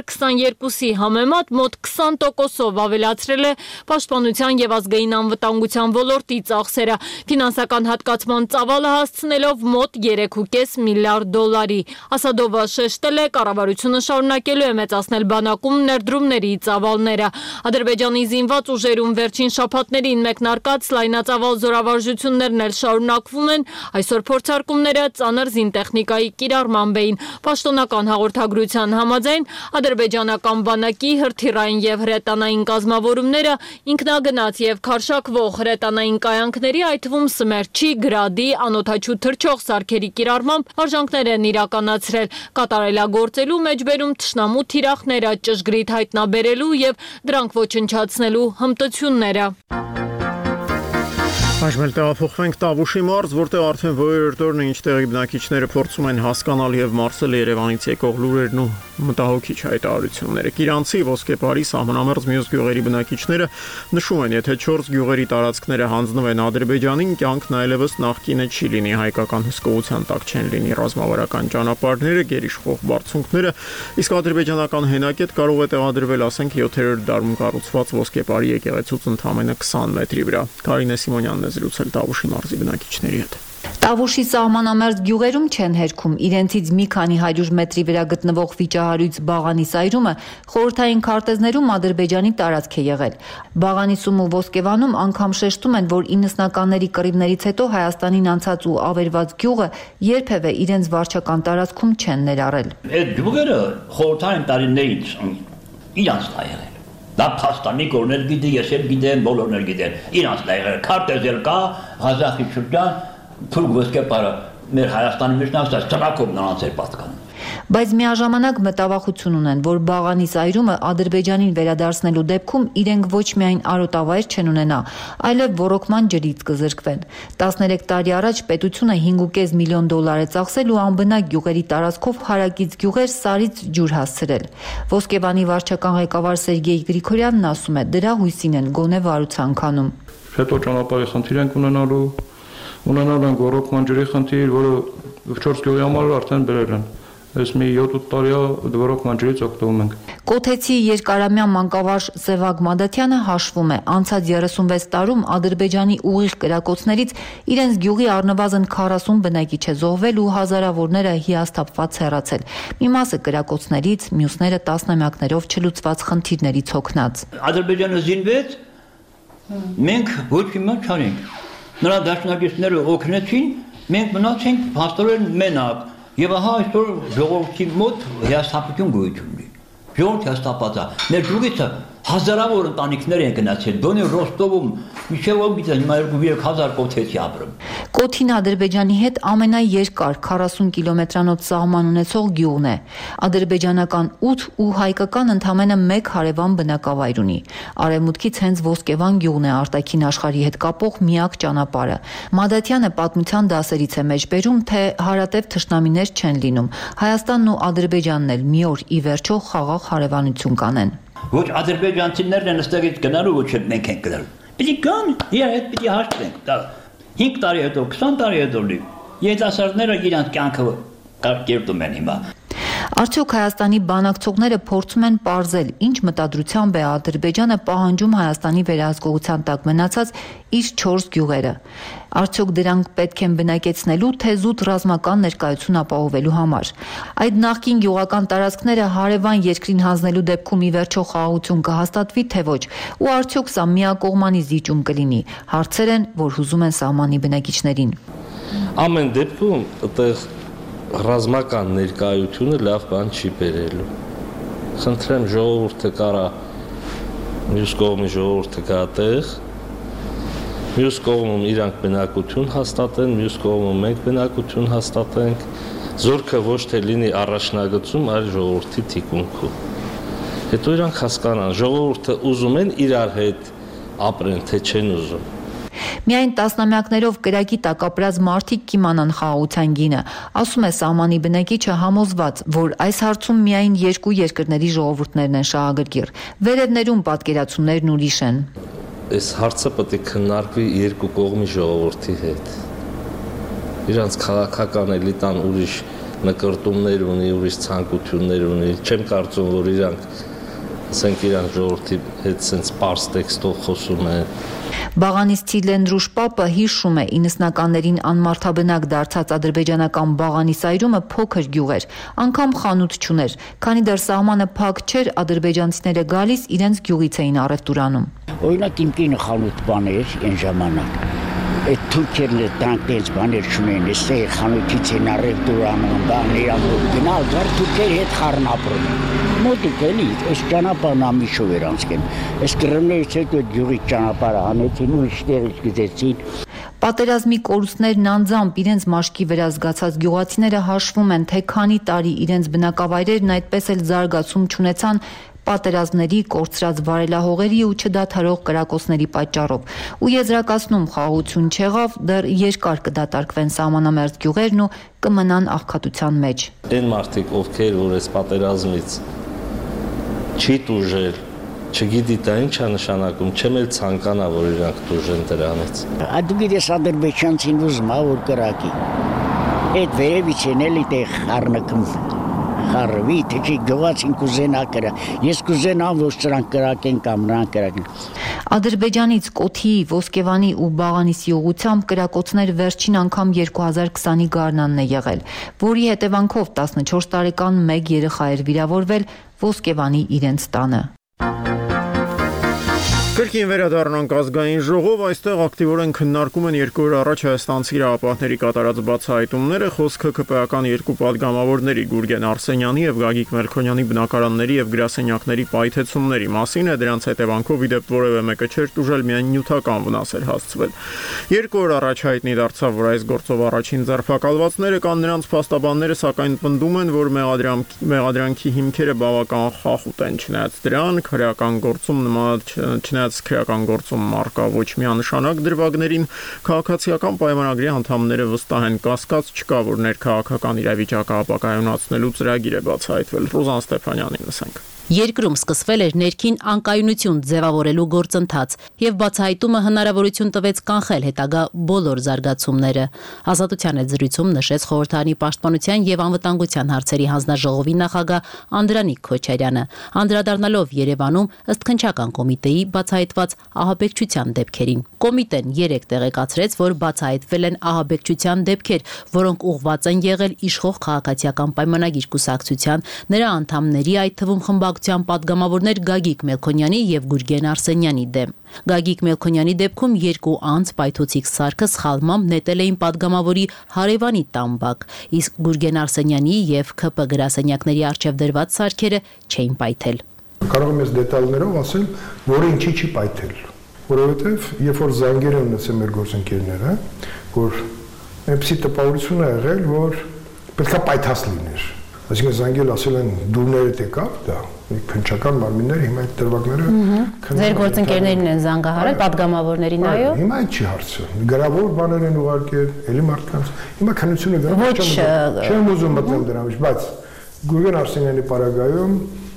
2022-ի համեմատ մոտ 20%-ով ավելացրել է պաշտպանության եւ ազգային անվտանգության ոլորտի ծախսերը, ֆինանսական հատկացման ծավալը հասցնելով մոտ 3.5 միլիարդ դոլարի։ Ասադովը շեշտել է, կառավարությունը շարունակելու է մեծացնել բանակում ներդրումների ծավալները։ Ադրբեջանի զինված ուժերում վերջին շաբաթներին մեկնարկած լայնածավալ զորավարժություններն էլ շարունակվում են, այսօր փորձարկումները ծանր զինտեխնիկայի կիրառման Պաշտոնական հաղորդագրության համաձայն ադրբեջանական բանակի հրթիռային եւ հրետանային կազմավորումները ինքնագնաց եւ քարշակվող հրետանային կայանքների, այդ թվում Սմերչի, Գրադի, անօդաչու թռչող սարքերի կիրառմամբ արժանքներ են իրականացրել, կատարելագործելու մեջբերում թշնամու թիրախները ճշգրիտ հայտնաբերելու եւ դրանք ոչնչացնելու հմտությունները։ Այժմ տեղափոխվենք Տավուշի մարզ, որտեղ արդեն որերորդ օրն է ինչ տեղի բնակիչները փորձում են հասկանալ եւ մարսել Երևանից եկող լուրերն ու մտահոգիչ հայտարարությունները։ Կիրանցի, Ոսկեպարի, Սահմանամերձ մյուս գյուղերի բնակիչները նշում են, եթե 4 գյուղերի տարածքները հանձնվեն Ադրբեջանին, կյանքն այլևս նախկինը չի լինի, հայկական հսկողության տակ չեն լինի ռազմավարական ճանապարհները, գերիշխող բարձունքները, իսկ ադրբեջանական հենակետ կարող է տեղադրվել, ասենք 7-րդ դարում կառուցված Ոսկեպարի եկեղեցուց ընդամենը 20 մետրի վրա։ Կարինե Սիմոնյանն զրուցել Տավուշի մարզի բնակիչների հետ։ Տավուշի սահմանամերձ գյուղերում չեն հերքում իրենցից մի քանի 100 մետրի վրա գտնվող վիճահարույց Բաղանի սայրումը խորհրդային քարտեզներում Ադրբեջանի տարածք է եղել։ Բաղանիսում ու Ոսկեվանում անգամ շեշտում են, որ 90-ականների կռիվներից հետո Հայաստանին անցած ու ավերված գյուղը երբևէ իրենց վարչական տարածքում չեն ներառել։ Այդ գյուղերը խորհրդային տարիներից իրանց է եղել։ Դա փաստանի կորներ գիտի, ես էլ գիտեմ, բոլորներ գիտեն։ Իրանց դա եղել քարտեզել կա, Ղազախի շրջան, Թուրք Ոսկեպարը մեր Հայաստանի մեջ նստած տրակով նրանց էր պատկանում։ Բայց միաժամանակ մտավախություն ունեն, որ Բաղանի սայրումը Ադրբեջանին վերադարձնելու դեպքում իրենք ոչ միայն արոտավայր չեն ունենա, այլև ոռոգման ջրից կզրկվեն։ 13 տարի առաջ պետությունը 5.5 միլիոն դոլար է ծախսել ու անբնակ գյուղերի տարածքով հարակից գյուղեր Սարից ջուր հասցրել։ Ոսկեվանի վարչական ղեկավար Սերգեյ Գրիգորյանն ասում է, դրա հույսին են գոնե վարության քանում։ Հետո ճանապարհի խնդիր ենք ունենալու են ոռոգման ջրի խնդիր, որը 4 գյուղի համար արդեն բերել են։ Ես մի 7-8 տարի դվորոք մանջրից օգտվում ենք։ Կոթեցի երկարամյան մանկավարժ Սևակ Մադաթյանը հաշվում է, անցած 36 տարում Ադրբեջանի ուղիղ կրակոցներից իրենց գյուղի առնվազն 40 բնակիչ է զոհվել ու հազարավորները հիասթափված հեռացել։ Մի մասը կրակոցներից, մյուսները տասնամյակներով չլուծված խնդիրներից հոգնած։ Ադրբեջանը զինվեց, մենք ոչ մի բան չանենք։ Նրա դաշնակիցները օգնեցին, մենք մնացինք փաստորեն մենակ։ Եվ ահա այսօր ժողովրդի մոտ հիասթափություն գոյություն ունի։ Ժողովուրդը հիասթափած է։ Մեր գյուղիցը Հազարավոր ընտանիքներ են գնացել, բոնի Ռոստովում միշտ գիտես հիմա 2000 կոթեցի ապրում։ Կոթին Ադրբեջանի հետ ամենաերկար 40 կիլոմետրանոց սահման ունեցող գյուղն է։ Ադրբեջանական 8 ու հայկական ընդամենը 1 հարևան բնակավայր ունի։ Արևմուտքից հենց Ոսկեվան գյուղն է արտաքին աշխարհի հետ կապող միակ ճանապարհը։ Մադաթյանը պատմության դասերից է մեջբերում, թե հարատև թշնամիներ չեն լինում։ Հայաստանն ու Ադրբեջանն էլ մի օր ի վերջո խաղաղ հարևանություն կանեն։ Ոչ ադրբեջանցիներն են ստեղից գնալու, ոչ մենք ենք գնալու։ Պիտի գան, իրար հետ պիտի հաշտվենք։ 5 տարի հետո, 20 տարի հետո լի։ Երիտասարդները իրանց կյանքը կերտում են հիմա։ Արդյոք Հայաստանի բանակցողները փորձում են պարզել, ինչ մտադրությամբ է Ադրբեջանը պահանջում Հայաստանի վերահսկողության տակ մնացած իր 4 գյուղերը։ Արդյոք դրանք պետք են բնակեցնելու, թե զուտ ռազմական ներկայություն ապահովելու համար։ Այդ նախկին գյուղական տարածքները հարևան երկրին հանձնելու դեպքում ի վերջո խաղաղություն կհաստատվի, թե ոչ, ու արդյոք սա միակողմանի զիջում կլինի։ Հարցեր են, որ հուզում են սահմանի բնակիչներին։ Ամեն դեպքում այդտեղ ռազմական ներկայությունը լավ բան չի բերելու։ Խնդրեմ ժողովուրդը կարա մյուս կողմի ժողովուրդը գա այդտեղ, մյուս կողմում իրանք բնակություն հաստատեն, մյուս կողմում մենք բնակություն հաստատենք, զորքը ոչ թե լինի առաջնագծում, այլ ժողովրդի թիկունքում։ Հետո իրանք հասկանան, ժողովուրդը ուզում են իրար հետ ապրեն, թե չեն ուզում։ Միայն տասնամյակներով կրակի տակ ապրած մարդիկ կիմանան խաղաղության գինը, ասում է սահմանի բնակիչը համոզված, որ այս հարցում միայն երկու երկրների ժողովուրդներն են շահագրգիռ։ Վերևներում պատկերացումներն ուրիշ են։ Այս հարցը պետք է քննարկվի երկու կողմի ժողովրդի հետ։ Իրանց քաղաքական էլիտան ուրիշ նկրտումներ ունի, ուրիշ ցանկություններ ունի։ Չեմ կարծում, որ իրանք ասենք իրանք ժողովրդի հետ sense պարզ տեքստով խոսում են։ Բաղանիս Ցիլենդրուշ Պապը հիշում է 90-ականներին անմարդաբնակ դարձած ադրբեջանական Բաղանիս այրումը փոքր գյուղ էր, անգամ խանութ չուներ, քանի դեռ սահմանը փակ չէր, ադրբեջանցիները գալիս իրենց գյուղից էին առևտուրանում։ Օրինակ իմ կինը խանութ բաներ այն ժամանակ։ Այդ թուրքերն դրանք դες բաներ չունեն, էստեղ խանութից են առևտուրանում, բան իրանք գնալ, դեռ թուրքերի հետ խառն ապրում։ Մոտիկ էլի, այս ճանապարհն ամիշով էր անցկեն։ Այս կռվներից հետո գյուղի ճանապարհը հանեցին ու իշտեղից գծեցին։ Պատերազմի կորուստներն անձամբ իրենց մաշկի վրա զգացած գյուղացիները հաշվում են, թե քանի տարի իրենց բնակավայրերն այդպես էլ զարգացում չունեցան պատերազմների, կորցրած վարելահողերի ու չդադարող կրակոցների պատճառով, ու եզրակացնում խաղաղություն չեղավ, դեռ երկար կդատարկվեն սահմանամերձ գյուղերն ու կմնան աղքատության մեջ։ Այն մարդիկ, ովքեր որ այս պատերազմից չի տուժել, չգիտի դա ինչ է նշանակում, չեմ էլ ցանկանա, որ իրանք տուժեն դրանից։ Դու գիտես ադրբեջանցին ուզում ա որ կրակի։ Այդ վերևից են էլի տեղ խառնկում։ Խառվի, թե չի գյուղացին կուզենա կրա։ Ես կուզենամ, որ սրանք կրակեն կամ նրանք կրակեն։ Ադրբեջանից Կոթիի, Ոսկեվանի ու Բաղանիսի ուղղությամբ կրակոցներ վերջին անգամ 2020-ի գարնանն է եղել, որի հետևանքով 14 տարեկան մեկ երեխա էր վիրավորվել Ոսկեվանի իրենց տանը։ Կրկին վերադառնանք ազգային ժողով, այստեղ ակտիվորեն քննարկում են երկու օր առաջ հայաստանցի իրավապահների կատարած բացահայտումները, խոսքը ԿՊ-ական երկու падգամավորների Գուրգեն Արսենյանի եւ Գագիկ Մելքոնյանի բնակարանների եւ գրասենյակների պայթեցումների մասին է, դրանց հետևանքով իդեպ որևէ մեկը չէր տուժել, միայն նյութական վնաս էր հասցվել։ Երկու օր առաջ հայտնի դարձավ, որ այս գործով առաջին ձերբակալվածները կան նրանց փաստաբանները, սակայն պնդում են, որ մեղադրանքի հիմքերը բավական խախուտ են, չնայած դրան քրեական գործում քրեական գործում մարկա ոչ միանշանակ դրվագներին քաղաքացիական պայմանագրի անդամները վստահ են, կասկած չկա, որ ներքաղաքական իրավիճակը ապակայունացնելու ծրագիր է բացահայտվել։ Ռուզան Ստեփանյանին լսենք։ Երկրում սկսվել էր ներքին անկայունություն ձևավորելու գործընթաց եւ բացահայտումը հնարավորություն տվեց կանխել հետագա բոլոր զարգացումները։ Ազատության հետ զրույցում նշեց Խորհրդարանի պաշտպանության եւ անվտանգության հարցերի հանձնաժողովի նախագահ Անդրանիկ Քոչարյանը, անդրադառնալով Երևանում ըստ քննչական կոմիտեի բացահայտված ահաբեկչության դեպքերին։ Կոմիտեն 3 տեղեկացրեց, որ բացահայտվել են ահաբեկչության դեպքեր, որոնք ուղղված են եղել իշխող քաղաքացիական պայմանագիր կուսակցության, նրա անդամների, այդ թվում խմբակցության падգամավորներ Գագիկ Մելքոնյանի եւ Գուրգեն Արսենյանի դեմ։ Գագիկ Մելքոնյանի դեպքում երկու անձ Պայթուցիկ Սարգսը սխալմամբ նետել էին падգամավորի հարևանի տամբակ, իսկ Գուրգեն Արսենյանի եւ ՔՊ գրասենյակների արչեւ դրված սարքերը չէին պայթել։ կարող եմ ես դետալներով ասել, որը ինչի չի պայթել, որովհետև երբ որ զանգեր են ունեցել մեր գործընկերները, որ այնպեսի տպավորություն է եղել, որ պետքա պայթած լիներ։ Այսինքն զանգել ասել են դուրները եկավ, դա քննչական մարմինները հիմա այդ դրվագները Ձեր գործընկերներին են զանգահարել, պատգամավորներին, այո։ Հիմա այդ չի հարցը։ Գրավոր բաներ են ուղարկել, էլի մարդկանց։ Հիմա քննությունը գնում չեմ ուզում մտնել դրա մեջ, բայց Գուրգեն Արսենյանի պարագայում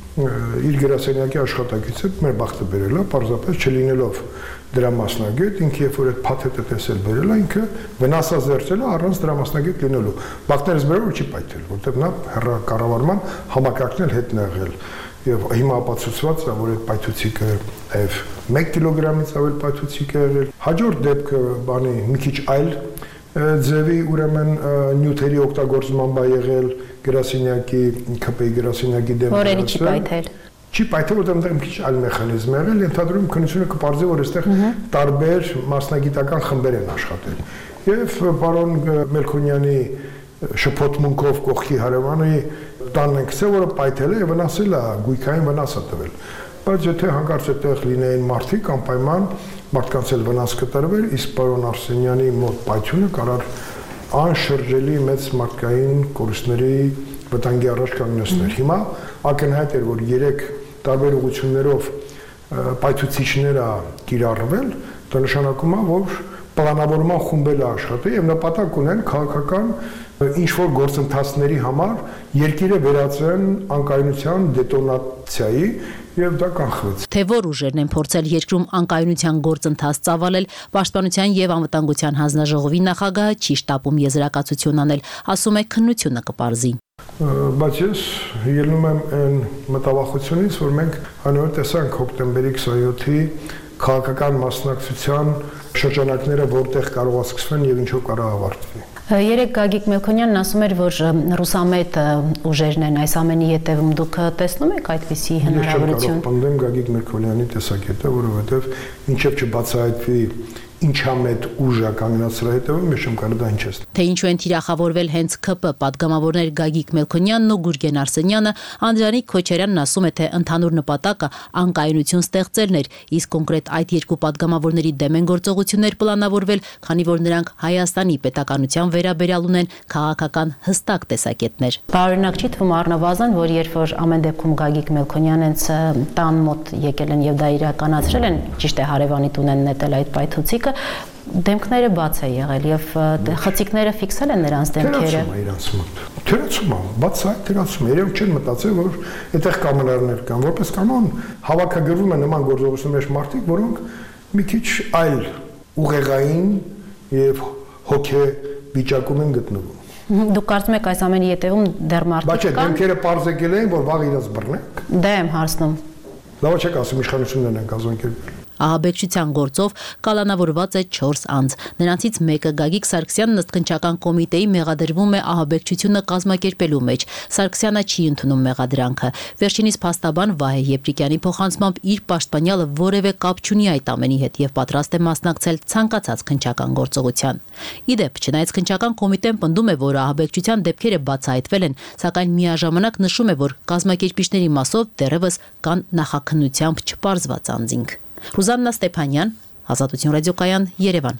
իր գրասենյակի աշխատակիցը մեր բախտը բերել է, պարզապես չլինելով դրա մասնագետ, ինքը երբ որ այդ փաթեթը տեսել բերել է, ինքը վնասազերծել է առանց դրա մասնագետ լինելու։ Բախտերս բերել չի պայթել, որտեղ նա կառավարման համակարգն էլ հետ նեղել։ Եվ հիմա ապացուցված է, որ այդ պայթուցիկը այլ 1 կիլոգրամից ավել պայթուցիկ է եղել։ Հաջորդ դեպքը բանի մի քիչ այլ ձևի ուրեմն նյութերի օգտագործման բա եղել գրասենյակի ԿՊ-ի գրասենյակի դեմ։ Որերի չի պայթել։ Չի պայթել, որտեղ այնտեղ մի քիչ այլ մեխանիզմ եղել, ենթադրում քննությունը կպարզի, որ այստեղ տարբեր մասնագիտական խմբեր են աշխատել։ Եվ պարոն Մելքոնյանի շփոթմունքով կողքի հարևանի տանն են գցել, որը պայթել է եւ վնասել է, գույքային վնաս է տվել։ Բայց եթե հանկարծ այդտեղ լինեին մարդիկ, անպայման մարդկանց էլ վնաս կտրվեր, իսկ պարոն Արսենյանի մոտ պայթյունը կարող անշրջելի մեծ մարդկային կորուստների վտանգի առաջ կանգնեցներ։ Հիմա ակնհայտ էր, որ 3 տարբեր ուղղություններով պայթուցիչները կիրառվել, դա նշանակում է, որ պլանավորման խումբեր է աշխատել եւ նպատակ ունեն քաղաքական ինչ-որ գործընթացների համար երկիրը վերածեն անկայունության դետոնացիայի եւ դա կանխվեց։ Թե որ ուժերն են փորձել երկրում անկայունության գործընթաց ծավալել, Պաշտպանության եւ անվտանգության հանձնաժողովի նախագահը չի շտապում եզրակացություն անել, ասում է քննությունը կպարզի։ Բայց ես ելնում եմ այն մտավախությունից, որ մենք հանրություն տեսանք հոկտեմբերի 27-ի քաղաքական մասնակցության շրջանակները որտեղ կարող է սկսվեն եւ ինչով կարող ավարտվի։ Երեք Գագիկ Մելքոնյանն ասում էր, որ ռուսամետ ուժերն են այս ամենի հետևում, դուք տեսնում եք այդպիսի հնարավորություն։ Ես չեմ կարող պնդեմ Գագիկ Մելքոնյանի տեսակետը, որովհետեւ ինչեւ չբացահայտվի ինչամետ ուժը կանգնած հետևում, ես չեմ կարող դա ինչես։ Թե ինչու են թիրախավորվել հենց ԿՊ պատգամավորներ Գագիկ Մելքոնյանն ու Գուրգեն Արսենյանը, Անդրանիկ Քոչարյանն ասում է, թե ընդհանուր նպատակը անկայունություն ստեղծելն էր, իսկ կոնկրետ այդ երկու պատգամավորների դեմ են գործողություններ պլանավորվել, քանի որ նրանք Հայաստանի պետականության վերաբերյալ ունեն քաղաքական հստակ տեսակետներ։ Բարօրինակ չի թվում առնվազն, որ երբ որ ամեն դեպքում Գագիկ Մելքոնյանն տան մոտ եկել են եւ դա իրականացրել են, ճիշտ է հարևանի տուն են նետել այդ պայթուցիկը, դեմքները բաց է եղել եւ խցիկները ֆիքսել են նրանց դեմքերը։ Թերացում է, բաց է, թերացում։ Երբ չեն մտածել, որ այդտեղ կամերաներ կան, որպես կանոն հավաքագրվում են նման գործողությունների մեջ մարդիկ, որոնք մի քիչ այլ ուղեղային եւ հոգե վիճակում են գտնվում։ Դուք կարծում եք այս ամենի հետևում դեռ մարդիկ կան։ Բայց դեմքերը պարզեկել են, որ վաղ իրաց բռնենք։ Դա եմ հարցնում։ Լավ չեք ասում իշխանություններն են կազմակերպել։ Ահաբեկչության գործով կալանավորված է 4 անձ։ Նրանցից մեկը Գագիկ Սարգսյանն ըստ քննչական կոմիտեի մեղադրվում է ահաբեկչությունը կազմակերպելու մեջ։ Սարգսյանը չի ընդունում մեղադրանքը։ Վերջինիս փաստաբան Վահե Եփրիկյանի փոխանցմամբ իր պաշտպանյալը որևէ կապ չունի այդ ամենի հետ եւ պատրաստ է մասնակցել ցանկացած քննչական գործողության։ Իդեպ, չնայած քննչական կոմիտեն պնդում է, որ ահաբեկչության դեպքերը բացահայտվել են, սակայն միաժամանակ նշում է, որ կազմակերպիչների մասով դեռևս կան նախաքննությամբ չպարզված անձինք։ Ռուզաննա Ստեփանյան, Ազատություն ռադիոկայան, Երևան։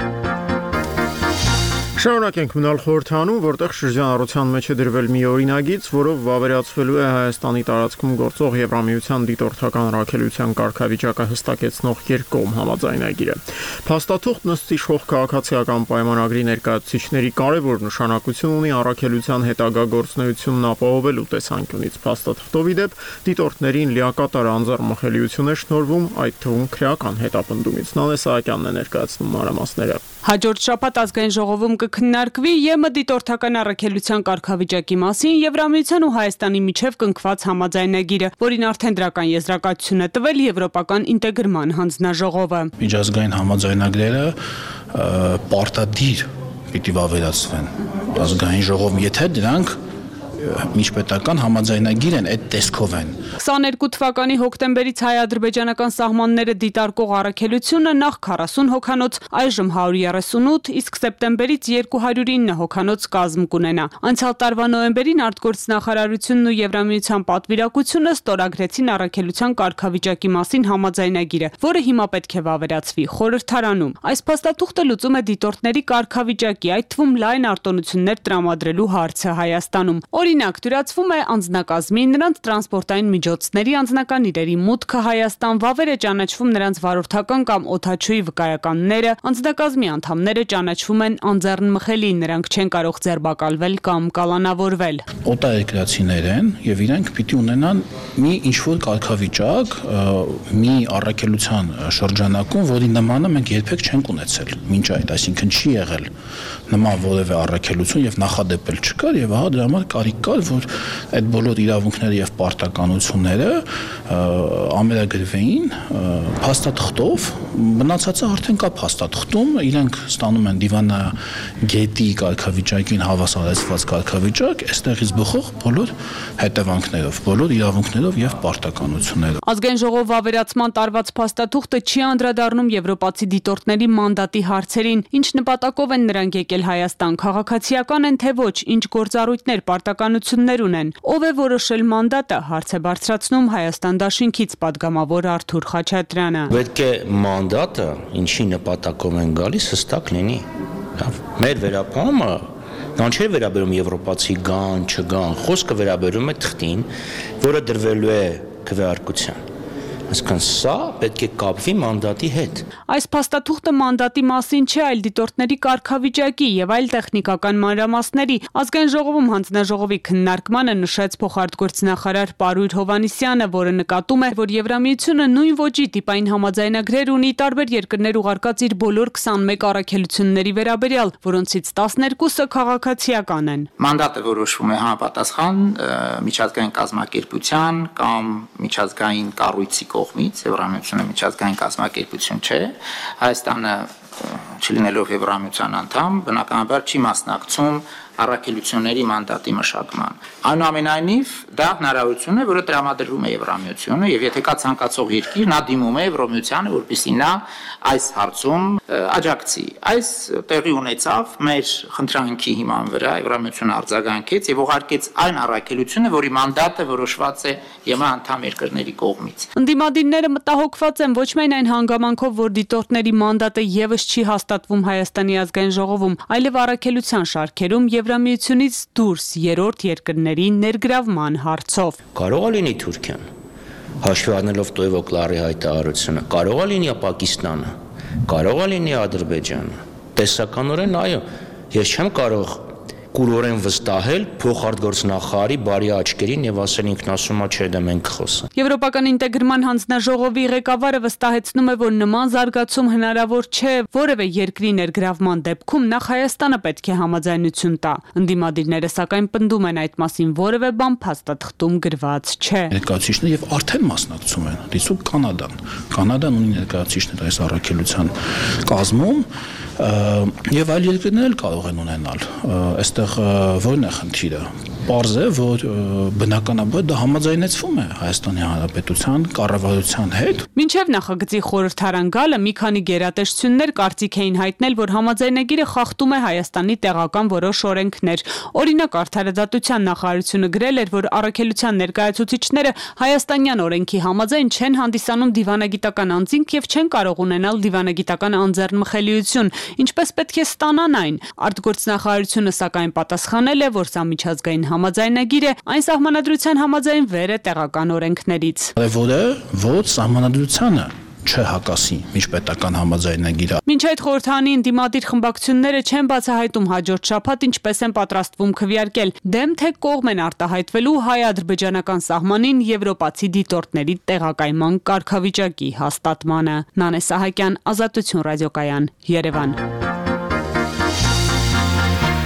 Շարունակենք մնալ խորհրդանում, որտեղ շրջանառության մեջ է դրվել մի օրինագիծ, որով վավերացվելու է Հայաստանի տարածքում գործող Եվրամիության դիտորդական առաքելության կարգավիճակը հստակեցնող երկկողմ համաձայնագիրը։ Փաստաթուղթն ըստ իշխող քաղաքացիական պայմանագրի ներկայացուցիչների կարևոր նշանակություն ունի առաքելության հետագա գործունեությունն ապահովելու տեսանկյունից։ Փաստաթղթով ի դեպ դիտորդներին լիակատար անձեռնմխելիություն է շնորհվում, այդ թվում քրեական հետապնդումից։ Նանե Սահակյանն է ներկայացնում մանրամասները։ Հաջորդ շաբաթ ազգային ժողովում կքննարկվի ԵՄ դիտորդական առաքելության կարգավիճակի մասին Եվրամիության ու Հայաստանի միջև կնքված համաձայնագիրը, որին արդեն դրական եզրակացություն է տվել Եվրոպական ինտեգրման հանձնաժողովը։ Միջազգային համաձայնագրերը պարտադիր պիտի վավերացվեն ազգային ժողովում, եթե դրանք միջպետական համաձայնագիր են, այդ տեսքով են։ 22 թվականի հոկտեմբերից հայ-ադրբեջանական սահմանները դիտարկող առաքելությունը նախ 40 հոգանոց, այժմ 138, իսկ սեպտեմբերից 209 հոգանոց կազմ կունենա։ Անցյալ տարվա նոյեմբերին արտգործնախարարությունն ու Եվրամիության պատվիրակությունը ստորագրեցին առաքելության կարգավիճակի մասին համաձայնագիրը, որը հիմա պետք է վավերացվի խորհրդարանում։ Այս փաստաթուղթը լուծում է դիտորդների կարգավիճակի, այդ թվում լայն արտոնություններ տրամադրելու հարցը Հայաստանում։ Օրինակ, դյուրացվում է անձնակազմի, նրանց տրանսպորտային միջոցների անձնական իրերի մուտքը Հայաստան, վավեր է ճանաչվում նրանց վարորդական կամ օդաչուի վկայականները, անձնակազմի անդամները ճանաչվում են անձեռնմխելի, նրանք չեն կարող ձերբակալվել կամ կալանավորվել։ Օտարերկրացիներ են եւ իրենք պիտի ունենան մի ինչ-որ կարգավիճակ, մի առաքելության շրջանակում, որի նմանը մենք երբեք չենք ունեցել մինչ այդ, այսինքն չի եղել նման որևէ առաքելություն եւ նախադեպել չկար եւ ահա դրա համար կարիք կար, որ այդ բոլոր իրավունքները եւ պարտականությունները ամերագրվեին փաստաթղթով, մնացածը արդեն կա փաստաթղթում, իրենք ստանում են դիվանագետի կարգավիճակին հավասարեցված կարգավիճակ, այստեղից բխող բոլոր հետևանքներով, բոլոր իրավունքներով եւ պարտականություններով։ Ազգային ժողով վավերացման տարված փաստաթուղթը չի անդրադառնում եվրոպացի դիտորդների մանդատի հարցերին, ինչ նպատակով են նրանք եկել Հայաստան, քաղաքացիական են թե ոչ, ինչ գործառույթներ, պարտականություններ ունեն։ Ով է որոշել մանդատը, հարց է բարձրացնում Հայաստան դաշինքից պատգամավոր Արթուր Խաչատրյանը։ Պետք է մանդատը, ինչի նպատակով են գալիս, հստակ լինի։ Մեր վերապահումը կան չէ վերաբերում եվրոպացի գան, չգան, խոսքը վերաբերում է թղթին, որը դրվելու է քվեարկության։ Այսինքն սա պետք է կապվի մանդատի հետ։ Այս փաստաթուղթը մանդատի մասին չէ, այլ դիտորդների կարգավիճակի եւ այլ տեխնիկական մանրամասների։ Ազգային ժողովում հանձնաժողովի քննարկմանը նշեց փոխարտգործնախարար Պարույր Հովհաննիսյանը, որը նկատում է, որ Եվրամիությունը նույն ոճի տիպային համաձայնագրեր ունի տարբեր երկրներ ուղարկած իր բոլոր 21 առաքելությունների վերաբերյալ, որոնցից 12-ը քաղաքացիական են։ Մանդատը որոշվում է համապատասխան միջազգային կազմակերպության կամ միջազգային կառույցի կողմից, Եվրամիությունը միջազգային կազմակերպություն չէ, Հայաստանը չլինելով Եվրամիության անդամ, բնականաբար չի մասնակցում առաքելությունների մանդատի մշակման։ Այնուամենայնիվ, դա հնարավորություն է, որը տրամադրվում է Եվրամիությունը, եւ եթե կա ցանկացող երկիր, նա դիմում է Եվրամիությանը, որպեսզի նա այս հարցում աջակցի։ Այս տեղի ունեցավ մեր խնդրանքի հիման վրա, Եվրամիությունը արձագանքեց եւ ուղարկեց այն առաքելությունը, որի մանդատը որոշված է ԵՄ անդամ երկրների կողմից։ Ընդդիմադիրները մտահոգված են ոչ միայն այն հանգամանքով, որ դիտորդների մանդատը եւս չի հաստատվում Հայաստանի ազգային ժողովում, այլև առաքելության շարքերում Եվրամիությունից դուրս երրորդ երկրների ներգրավման հարցով։ Կարող է լինի Թուրքիան, հաշվի առնելով Տոևոկլարի հայտարարությունը, կարող է լինի Պակիստանը, կարող է լինի Ադրբեջանը։ Տեսականորեն այո, ես չեմ կարող կուրորեն վստահել փոխարտգործնախարարի բարի աչքերին եւ ասել ինքն ասում է չէ, դա մենք խոսանք։ Եվրոպական ինտեգրման հանձնաժողովի ղեկավարը վստահեցնում է, որ նման զարգացում հնարավոր չէ որևէ երկրի ներգրավման դեպքում նախ Հայաստանը պետք է համաձայնություն տա։ Ընդդիմադիրները սակայն պնդում են այդ մասին որևէ բան փաստաթղթում գրված չէ։ Ներկայացուցիչները եւ արդեն մասնակցում են, դիսուկ Կանադան։ Կանադան ունի ներկայացուցիչներ այս առաքելության կազմում եւ այլ երկրներ էլ կարող են ունենալ։ Այստեղ ո՞րն է խնդիրը։ Պարզ է, որ բնականաբար դա համաձայնեցվում է Հայաստանի Հանրապետության կառավարության հետ։ Մինչև նախագծի խորհրդարան գալը մի քանի գերատեսչություններ կարծիք էին հայտնել, որ համաձայնագիրը խախտում է Հայաստանի տեղական որոշ օրենքներ։ Օրինակ, Արդարադատության նախարարությունը գրել էր, որ առաքելության ներկայացուցիչները հայաստանյան օրենքի համաձայն չեն հանդիսանում դիվանագիտական անձինք եւ չեն կարող ունենալ դիվանագիտական անձեռնմխելիություն, ինչպես պետք է ստանան այն։ Արտգործնախարարությունը սակայն պատասխանել է, որ սա միջազգային համաձայնագիր է, այն սահմանադրության համաձայն վեր է տեղական օրենքներից։ Որը ոչ սահմանադրությանը չհակասի միջպետական համաձայնագիրը։ Մինչ այդ խորհրդանի ընդդիմադիր խմբակցությունները չեն բացահայտում հաջորդ շաբաթ ինչպես են պատրաստվում քվեարկել, դեմ թե կողմ են արտահայտվելու հայ-ադրբեջանական սահմանին եվրոպացի դիտորդների տեղակայման կարգավիճակի հաստատմանը։ Նանե Սահակյան, Ազատություն ռադիոկայան, Երևան։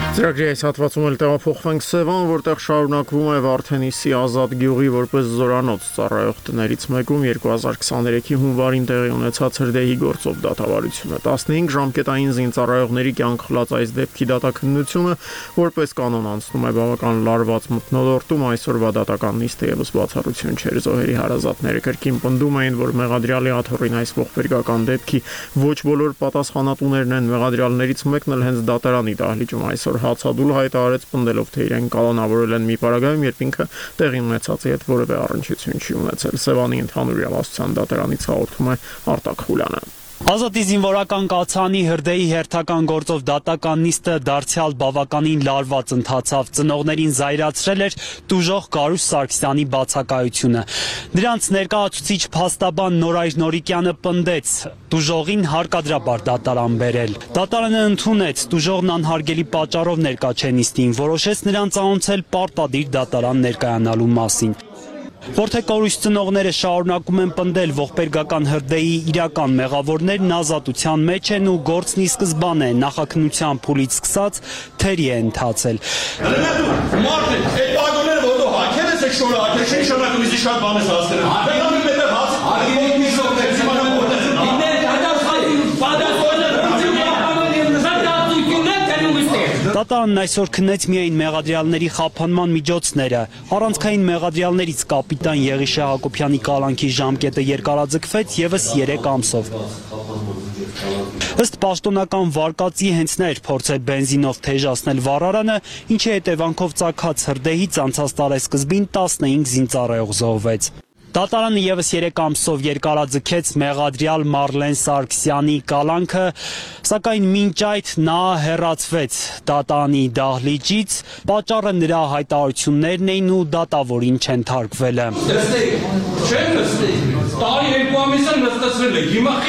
Ծրագրի այս հատվածում էլ տեղափոխվենք Սևան, որտեղ շարունակվում է Վարդենիսի Ազատ գյուղի որպես զորանոց ծառայող տներից մեկում 2023-ի հունվարին տեղի ունեցած հրդեհի գործով դատավարությունը։ 15 ժամկետային զինծառայողների կյանք խլած այս դեպքի դատաքննությունը որպես կանոն անցնում է բավական լարված մթնոլորտում, այսօրվա դատական նիստը ևս բացառություն չէր։ Զոհերի հարազատները կրկին պնդում էին, որ մեղադրյալի աթոռին այս ողբերգական դեպքի ոչ բոլոր պատասխանատուներն են, մեղադրյալներից մեկն էլ հենց դատարանի դահլիճում այսօր հացադուլ հայտարարեց պնդելով, թե իրեն կալանավորել են մի պարագայում, երբ ինքը տեղի ունեցածի հետ որևէ առնչություն չի ունեցել։ Սևանի ընդհանուր իրավասության դատարանից հաղորդում է Արտակ Խուլյանը։ Ազատի զինվորական կացանի հրդեհի հերթական գործով դատական նիստը դարձյալ բավականին լարված ընթացավ։ Ծնողներին զայրացրել էր տուժող Կարուս Սարգսյանի բացակայությունը։ Նրանց ներկայացուցիչ փաստաբան Նորայր Նորիկյանը պնդեց տուժողին հարկադրաբար դատարան բերել։ Դատարանը ընդունեց տուժողն անհարգելի պատճառով ներկա չէ նիստին, որոշեց նրան ծանոթել պարտադիր դատարան ներկայանալու մասին։ Որթեկորույս ծնողները շարունակում են պնդել ողբերգական հրդեհի իրական մեղավորներն ազատության մեջ են ու գործն ի սկզբանե նախաքննության փուլից սկսած թերի է ընթացել։ Դատարանն այսօր քննեց միայն մեղադրյալների խափանման միջոցները։ Առանցքային մեղադրյալներից կապիտան Եղիշե Հակոբյանի կալանքի ժամկետը երկարաձգվեց ևս 3 ամսով։ Ըստ պաշտոնական վարկածի հենց նա էր փորձել բենզինով թեժացնել վառարանը, ինչի հետևանքով ծագած հրդեհից անցած տարեսկզբին 15 զինծառայող զոհվեց։ Դատարանը ևս 3 ամսով երկարաձգեց մեղադրյալ Մարլեն Սարգսյանի կալանքը, սակայն մինչ այդ նա հեռացվեց դատարանի դահլիճից, պատճառը նրա հայտարարություններն էին ու դատավորին չենթարկվելը։ Չեմ նստի, տարի 2 ամիս եմ նստացրել եք, հիմա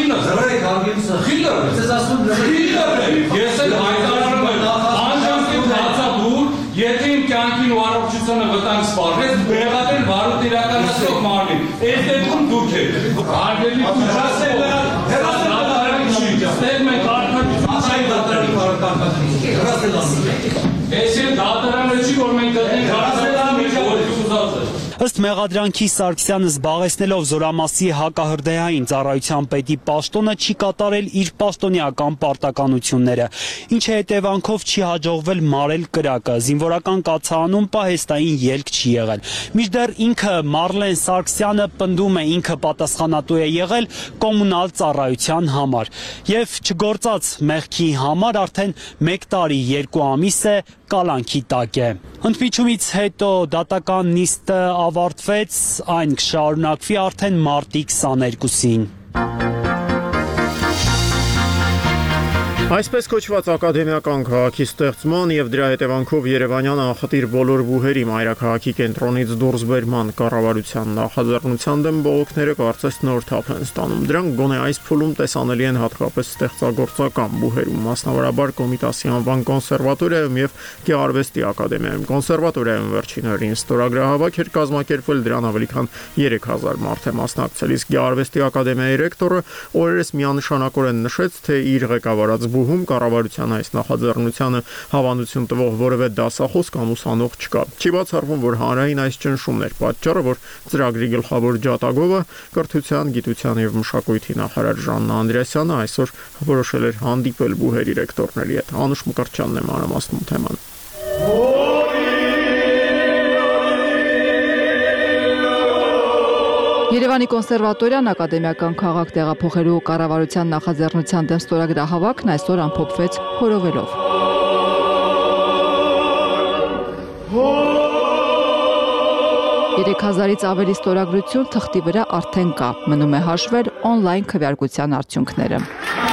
խիլը, ես էլ հայտարարում եմ, անջանքի բացաբուր, եթե իմ կյանքին ու առողջությանը վտանգ սպառվեց, մեղադրել վարույթ իրականացնող մարմին, այս դեպքում դուք եք, հարգելի Ըստ մեղադրանքի Սարգսյանը զբաղեցնելով Զորամասի հակահրդեհային ծառայության պետի պաշտոնը չի կատարել իր պաշտոնեական պարտականությունները, ինչի հետևանքով չի հաջողվել մարել կրակը, զինվորական կացարանում պահեստային ելք չի եղել։ Մինչդեռ ինքը Մարլեն Սարգսյանը պնդում է ինքը պատասխանատու է եղել կոմունալ ծառայության համար եւ չգործած մեղքի համար արդեն 1 տարի 2 ամիս է կալանքի տակ է։ Ընդմիջումից հետո դատական նիստը ավարտվեց, այն կշարունակվի արդեն մարտի 22-ին։ Այսպես կոչված ակադեմիական քաղաքի ստեղծման եւ դրա հետևանքով Երևանյան անխտիր բոլոր բուհերի մայրաքաղաքի կենտրոնից դուրս բերման կառավարության նախաձեռնության դեմ բողոքները կարծես նոր թափ են ստանում։ Դրանք գոնե այս փուլում տեսանելի են հատկապես ստեղծագործական բուհերում, մասնավորաբար Կոմիտասի անվան կոնսերվատորիայում եւ Գեղարվեստի ակադեմիայում։ Կոնսերվատորիայում վերջին օրին ստորագրահավաք էր կազմակերպվել, դրան ավելի քան 3000 մարդ է մասնակցել, իսկ Գեղարվեստի ակադեմիայի ռեկտորը օրերս միանշանակորեն նշեց, թե իր ղեկավարած բուհում կառավարության այս նախաձեռնությանը հավանություն տվող որևէ դասախոս կամ ուսանող չկա։ Չի բացառվում, որ հանրային այս ճնշումներ պատճառը, որ ծրագրի գլխավոր ջատագովը կրթության, գիտության եւ մշակույթի նախարար Ժաննա Անդրեասյանը այսօր որոշել էր հանդիպել բուհերի ռեկտորների հետ։ Անուշ Մկրտչյանն է մանրամասնում թեման։ Երևանի կոնսերվատորիան ակադեմիական քաղաք տեղափոխելու կառավարության նախաձեռնության դեմ ստորագրահավաքն այսօր ամփոփվեց հորովելով։ Երեք հազարից ավելի ստորագրություն թղթի վրա արդեն կա, մնում է հաշվել օնլայն քվեարկության արդյունքները։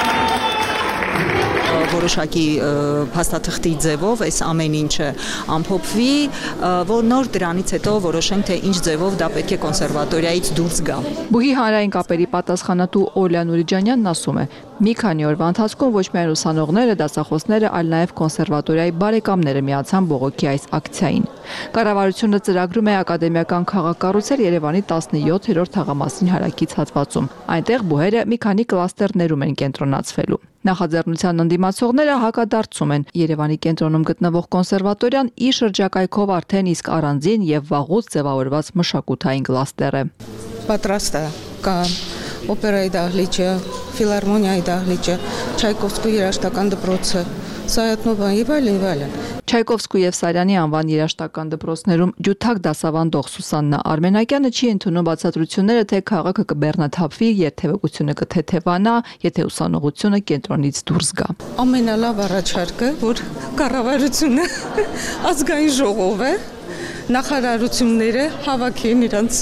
Որոշակի փաստաթղթի ձևով այս ամեն ինչը ամփոփվի, որ նոր դրանից հետո որոշենք, թե ինչ ձևով դա պետք է կոնսերվատորիայից դուրս գա։ Բուհի հանրային կապերի պատասխանատու Օլիա Նուրիջանյանն ասում է, Մի քանի օրվա ընթացքում ոչ միայն ուսանողները, դասախոսները, այլ նաև կոնսերվատորիայի բարեկամները միացան բողոքի այս ակցիային։ Կառավարությունը ծրագրում է ակադեմիական քաղաք կառուցել Երևանի 17-րդ թաղամասին հարակից հատվածում։ Այնտեղ բուհերը մի քանի կլաստերներում են կենտրոնացվելու։ Նախաձեռնության ընդդիմացողները հակադարձում են Երևանի կենտրոնում գտնվող կոնսերվատորիան իր շրջակայքով արդեն իսկ առանձին եւ վաղուց ձևավորված մշակութային կլաստեր է։ Պատրաստ է կա օպերայի դահլիճը, ֆիլհարմոնիայի դահլիճը, Չայկովսկու երաժշտական դպրոցը, Սայաթնովան եւ այլն։ Չայկովսկու եւ Սարյանի անվան երաժշտական դպրոցներում ջութակ դասավանդող Սուսաննա Արմենակյանը չի ընդունում բացատրությունները, թե քաղաքը կբեռնաթափվի, երթևեկությունը կթեթևանա, եթե ուսանողությունը կենտրոնից դուրս գա։ Ամենալավ առաջարկը, որ կառավարությունը ազգային ժողովը նախարարությունները հավաքեն իրանց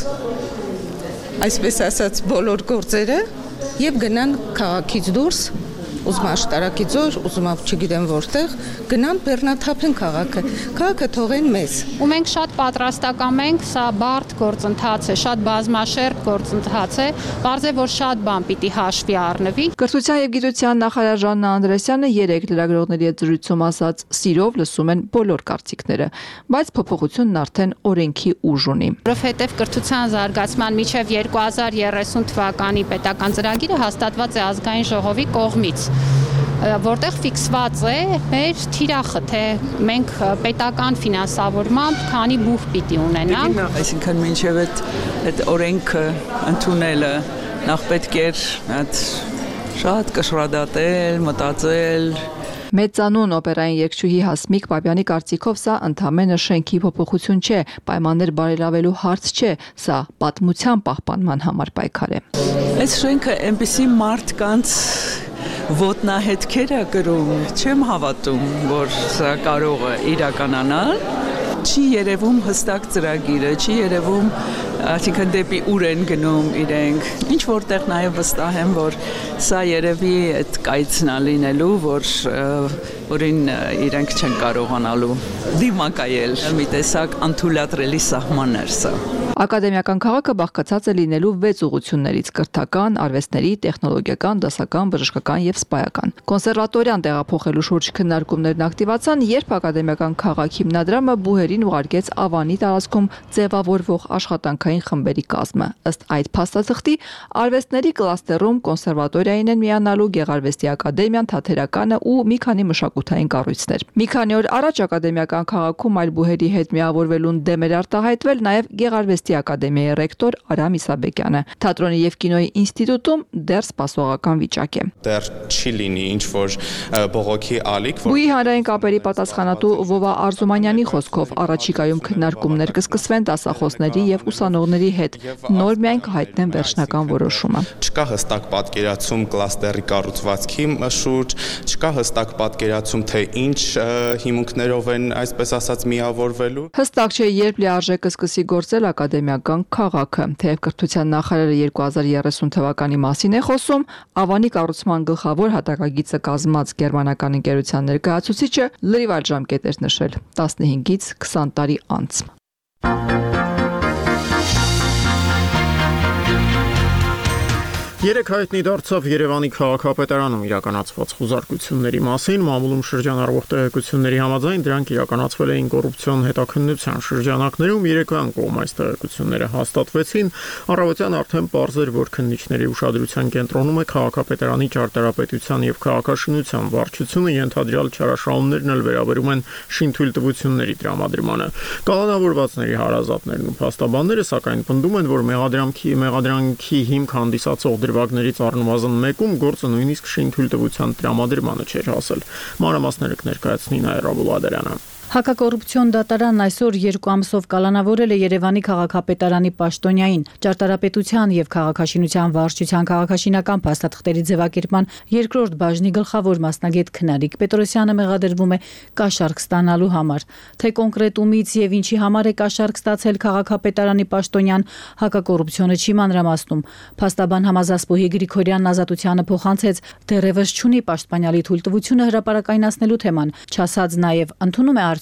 այսպես ասած բոլոր գործերը եւ գնան քաղաքից դուրս, ուզում աշտարակի ձոր, ուզում չգիտեմ որտեղ, գնան բեռնաթափեն քաղաքը։ Քաղաքը թողեն մեզ։ Ու մենք շատ պատրաստական ենք, սա բարդ գործընթաց է, շատ բազմաշերտ գործընթաց է, բարձր որ շատ բան պիտի հաշվի առնվի։ Կրթության եւ գիտության նախարար Ժաննա Անդրեսյանը երեք լրագրողների հետ զրույցում ասաց, սիրով լսում են բոլոր կարծիքները, բայց փոփոխությունն արդեն օրենքի ուժ ունի։ Որովհետեւ կրթության զարգացման միջև 2030 թվականի պետական ծրագիրը հաստատված է ազգային ժողովի կողմից, որտեղ ֆիքսված է մեր թիրախը, թե մենք պետական ֆինանսավորմամբ քանի բուխ պիտի ունենանք։ Այսինքն մինչև այդ օրենքը ընդունելը նախ պետք էր շատ կշռադատել, մտածել։ Մեծանուն օպերային երգչուհի Հասմիկ Պապյանի կարծիքով սա ընդամենը շենքի փոփոխություն չէ, պայմաններ բարելավելու հարց չէ, սա պատմության պահպանման համար պայքար է։ Այս շենքը այնպիսի մարդկանց ոտնահետքեր է գրում, չեմ հավատում, որ սա կարող է իրականանալ, չի երևում հստակ ծրագիրը, չի երևում, այսինքն դեպի ուր են գնում իրենք, ինչ որտեղ նաև վստահ եմ, որ սա երևի այդ կայծն է լինելու, որին իրենք չեն կարողանալու դիմակայել, մի տեսակ անթույլատրելի սահմաններ սա։ Ակադեմիական քաղաքը բաղկացած է լինելու 6 ուղղություններից՝ կրթական, արվեստների, տեխնոլոգիական, դասական, բժշկական եւ սպայական։ Կոնսերվատորիան տեղափոխելու շուրջ քննարկումներն ակտիվացան, երբ ակադեմիական քաղաք հիմնադրամը բուհերին ուղարկեց Ավանի տարածքում ձևավորվող աշխատանքային խմբերի կազմը։ Ըստ այդ փաստաթղթի, արվեստների կլաստերում կոնսերվատորիային են միանալու Գեղարվեստի ակադեմիան, Թատերականը ու մի քանի մշակութային կառույցներ։ Մի քանի օր առաջ ակադեմիական քաղաքում այլ բուհերի հետ միավորվելուն դեմ էր արտահայտվել նաեւ Գեղարվեստի ակադեմիայի ռեկտոր Արամ Իսաբեկյանը։ Թատրոնի եւ կինոյի ինստիտուտում դեռ սպասողական վիճակ է։ Դեռ չի լինի ինչ որ բողոքի ալիք։ Բուհի հանրային կապերի պատասխանատու Վովա Արզումանյանի խոսքով առաջիկայում քննարկումներ կսկսվեն դասախոսների եւ ուսանողների հետ, նոր միայն կհայտնեն վերջնական որոշումը։ Չկա հստակ պատկերացում կլաստերի կառուցվածքի շուրջ, չկա հստակ պատկերացում, թե ինչ հիմունքներով են այսպես ասած միավորվելու։ Հստակ չէ, երբ լիարժեքը սկսի գործել ակադեմիական քաղաքը, թեև կրթության նախարարը 2030 թվականի մասին է խոսում, Ավանի կառուցման գլխավոր հատակագիծը կազմած գերմանական ընկերության ներկայացուցիչը լրիվ այլ ժամկետ էր նշել՝ 15-ից 20 տարի անց։ Երեք հայտնի դարձավ Երևանի քաղաքապետարանում իրականացված խուզարկությունների մասին, մամուլում շրջանառվող տեղեկությունների համաձայն դրանք իրականացվել էին կոռուպցիոն հետաքննության շրջանակներում, երեկոյան կողմ այս տեղեկությունները հաստատվեցին, առավոտյան արդեն պարզ էր, որ քննիչների ուշադրության կենտրոնում է քաղաքապետարանի ճարտարապետության եւ քաղաքաշինության վարչությունը, ենթադրյալ չարաշահումներն էլ վերաբերում են շինթույլտվությունների տրամադրմանը։ Կալանավորվածների հարազատներն ու փաստաբանները սակայն պնդում են, որ մեղադրանքի հիմք հանդիսացող դրվագներից առնվազն մեկում գործը նույնիսկ շինթույլտվության տրամադրմանը չէր հասել։ Մանրամասները կներկայացնի Նայր Աբուլադարյանը։ Հակակոռուպցիոն դատարանն այսօր 2 ամսով կալանավորել է Երևանի քաղաքապետարանի պաշտոնյային ճարտարապետության եւ քաղաքաշինության վարչության քաղաքաշինական փաստաթղթերի ձևակերպման երկրորդ բաժնի գլխավոր մասնագետ Քնարիկ Պետրոսյանը մեղադրվում է կաշառք ստանալու համար, թե կոնկրետ ումից եւ ինչի համար է կաշառք ստացել քաղաքապետարանի պաշտոնյան, հակակոռուպցիոնը չի մանրամասնում։ Փաստաբան Համազասպոհի Գրիգորյանն Ազատությանը փոխանցեց, դեռևս չունի պաշտպանյալի թույլտվությունը հրապարակայնացնելու թեման, չասած նաեւ ընդունում է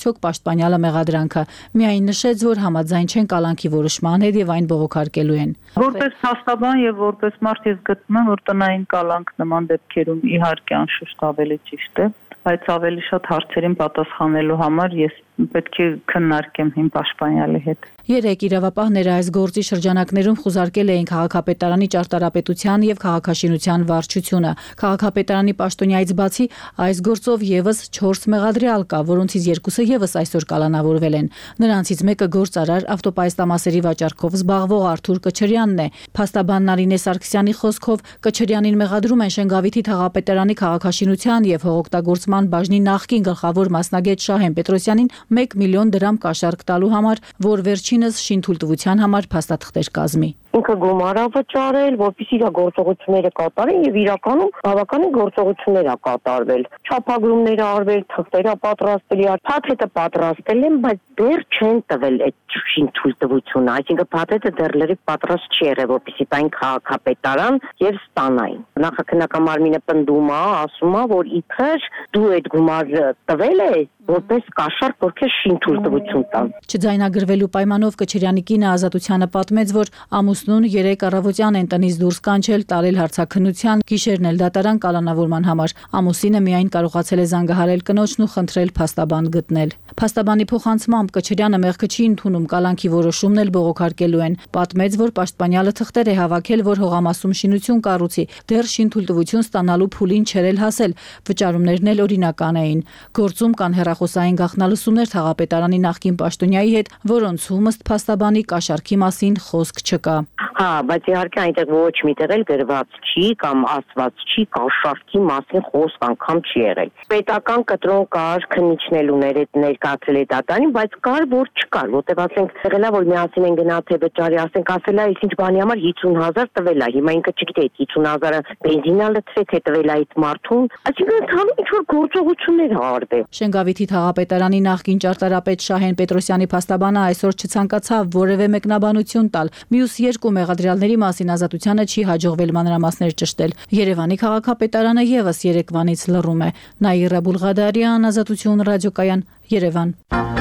արդյոք պաշտպանյալը մեղադրանքը։ Միայն նշեց, որ համաձայն չեն կալանքի որոշման հետ եւ այն բողոքարկելու են։ Որպես փաստաբան եւ որպես մարդ ես գտնում եմ, որ տնային կալանք նման դեպքերում իհարկե անշուշտ ավելի ճիշտ է, բայց ավելի շատ հարցերին պատասխանելու համար ես պետք է քննարկեմ հին պաշտպանյալի հետ։ Երեք իրավապահները այս գործի շրջանակներում խուզարկել էին քաղաքապետարանի ճարտարապետության եւ քաղաքաշինության վարչությունը։ Քաղաքապետարանի պաշտոնյայից բացի այս գործով եւս 4 մեղադրյալ կա, որոնցից 2-ը եւս այսօր կալանավորվել են։ Նրանցից մեկը գործարար ավտոպայստամասերի վաճառքով զբաղվող Արթուր Կչրյանն է։ Փաստաբան Նարինե Սարգսյանի խոսքով Կչրյանին մեղադրում են Շենգավիթի քաղաքապետարանի քաղաքաշինության եւ հողօգտագործման բաժնի նախկին գլխավոր մասնագետ Շահեն Պետրոսյանին 1 միլիոն դրամ կաշառք տալու համար, որ վերջինս շինթույլտվության համար փաստաթղթեր կազմի։ Ինքը գումար է վճարել, որպեսզի իր գործողությունները կատարեն եւ իրականում բավականին գործողություններ է կատարվել։ Չափագրումներ արվել, թղթեր պատրաստել, փաթեթը պատրաստել են, բայց դեռ չեն տվել այդ շինթույլտվությունը, այսինքն փաթեթը դեռ լրիվ պատրաստ չի եղել, որպեսզի տային քաղաքապետարան եւ ստանային։ Նախաքննական մարմինը պնդում է, ասում է, որ իբր դու այդ գումարը տվել ես որպես կաշառք, որքեր շինթույլտվություն տան։ Չձայնագրվելու պայմանով Կչրյանի կինը Ազատությանը պատմեց, որ ամուսնուն 3 առավոտյան են տնից դուրս կանչել, տարել հարցաքննության, գիշերն էլ դատարան կալանավորման համար։ Ամուսինը միայն կարողացել է զանգահարել կնոջն ու խնդրել փաստաբան գտնել։ Փաստաբանի փոխանցմամբ Կչրյանը մեղքը չի ընդունում, կալանքի որոշումն էլ բողոքարկելու են։ Պատմեց, որ պաշտպանյալը թղթեր է հավաքել, որ հողամասում շինություն կառուցի, դեռ շինթույլտվություն ստանալու փուլին չէր էլ հասել, վճարումներն էլ օրինական էին։ Գործում կան հեռախոսային գաղտնալսումներ քաղաքապետարանի նախկին պաշտոնյայի հետ, որոնցում ըստ փաստաբանի կաշառքի մասին խոսք չկա։ Հա, բայց իհարկե այնտեղ ոչ միտեղ էլ գրված չի կամ ասված չի, կաշառքի մասին խոսք անգամ չի եղել։ Պետական կտրոն կար, քննիչնելուներ հետ ներկայացել է դատարանին, բայց կար, որ չկար, որտեղ ասենք եղել է, որ միասին են գնա թե վճարի, ասենք ասել է, ինչ բանի համար 50,000 տվել է, հիմա ինքը չգիտի 50,000-ը բենզինա լցրեց, թե տվել է այդ մարդուն, այսինքն ընդհանուր ինչ-որ գործողություններ արվել։ Շենգավիթի քաղաքապետարանի նախկին ճարտարապետ Շահեն Պետրոսյանի փաստաբանը այսօր չցանկացավ որևէ մեկնաբանություն տալ։ Մյուս 2 մեղադրյալների մասին Ազատությանը չի հաջողվել մանրամասներ ճշտել։ Երևանի քաղաքապետարանը եւս երեկվանից լռում է։ Նաիրա Բուլղադարյան, Ազատություն ռադիոկայան, Երևան։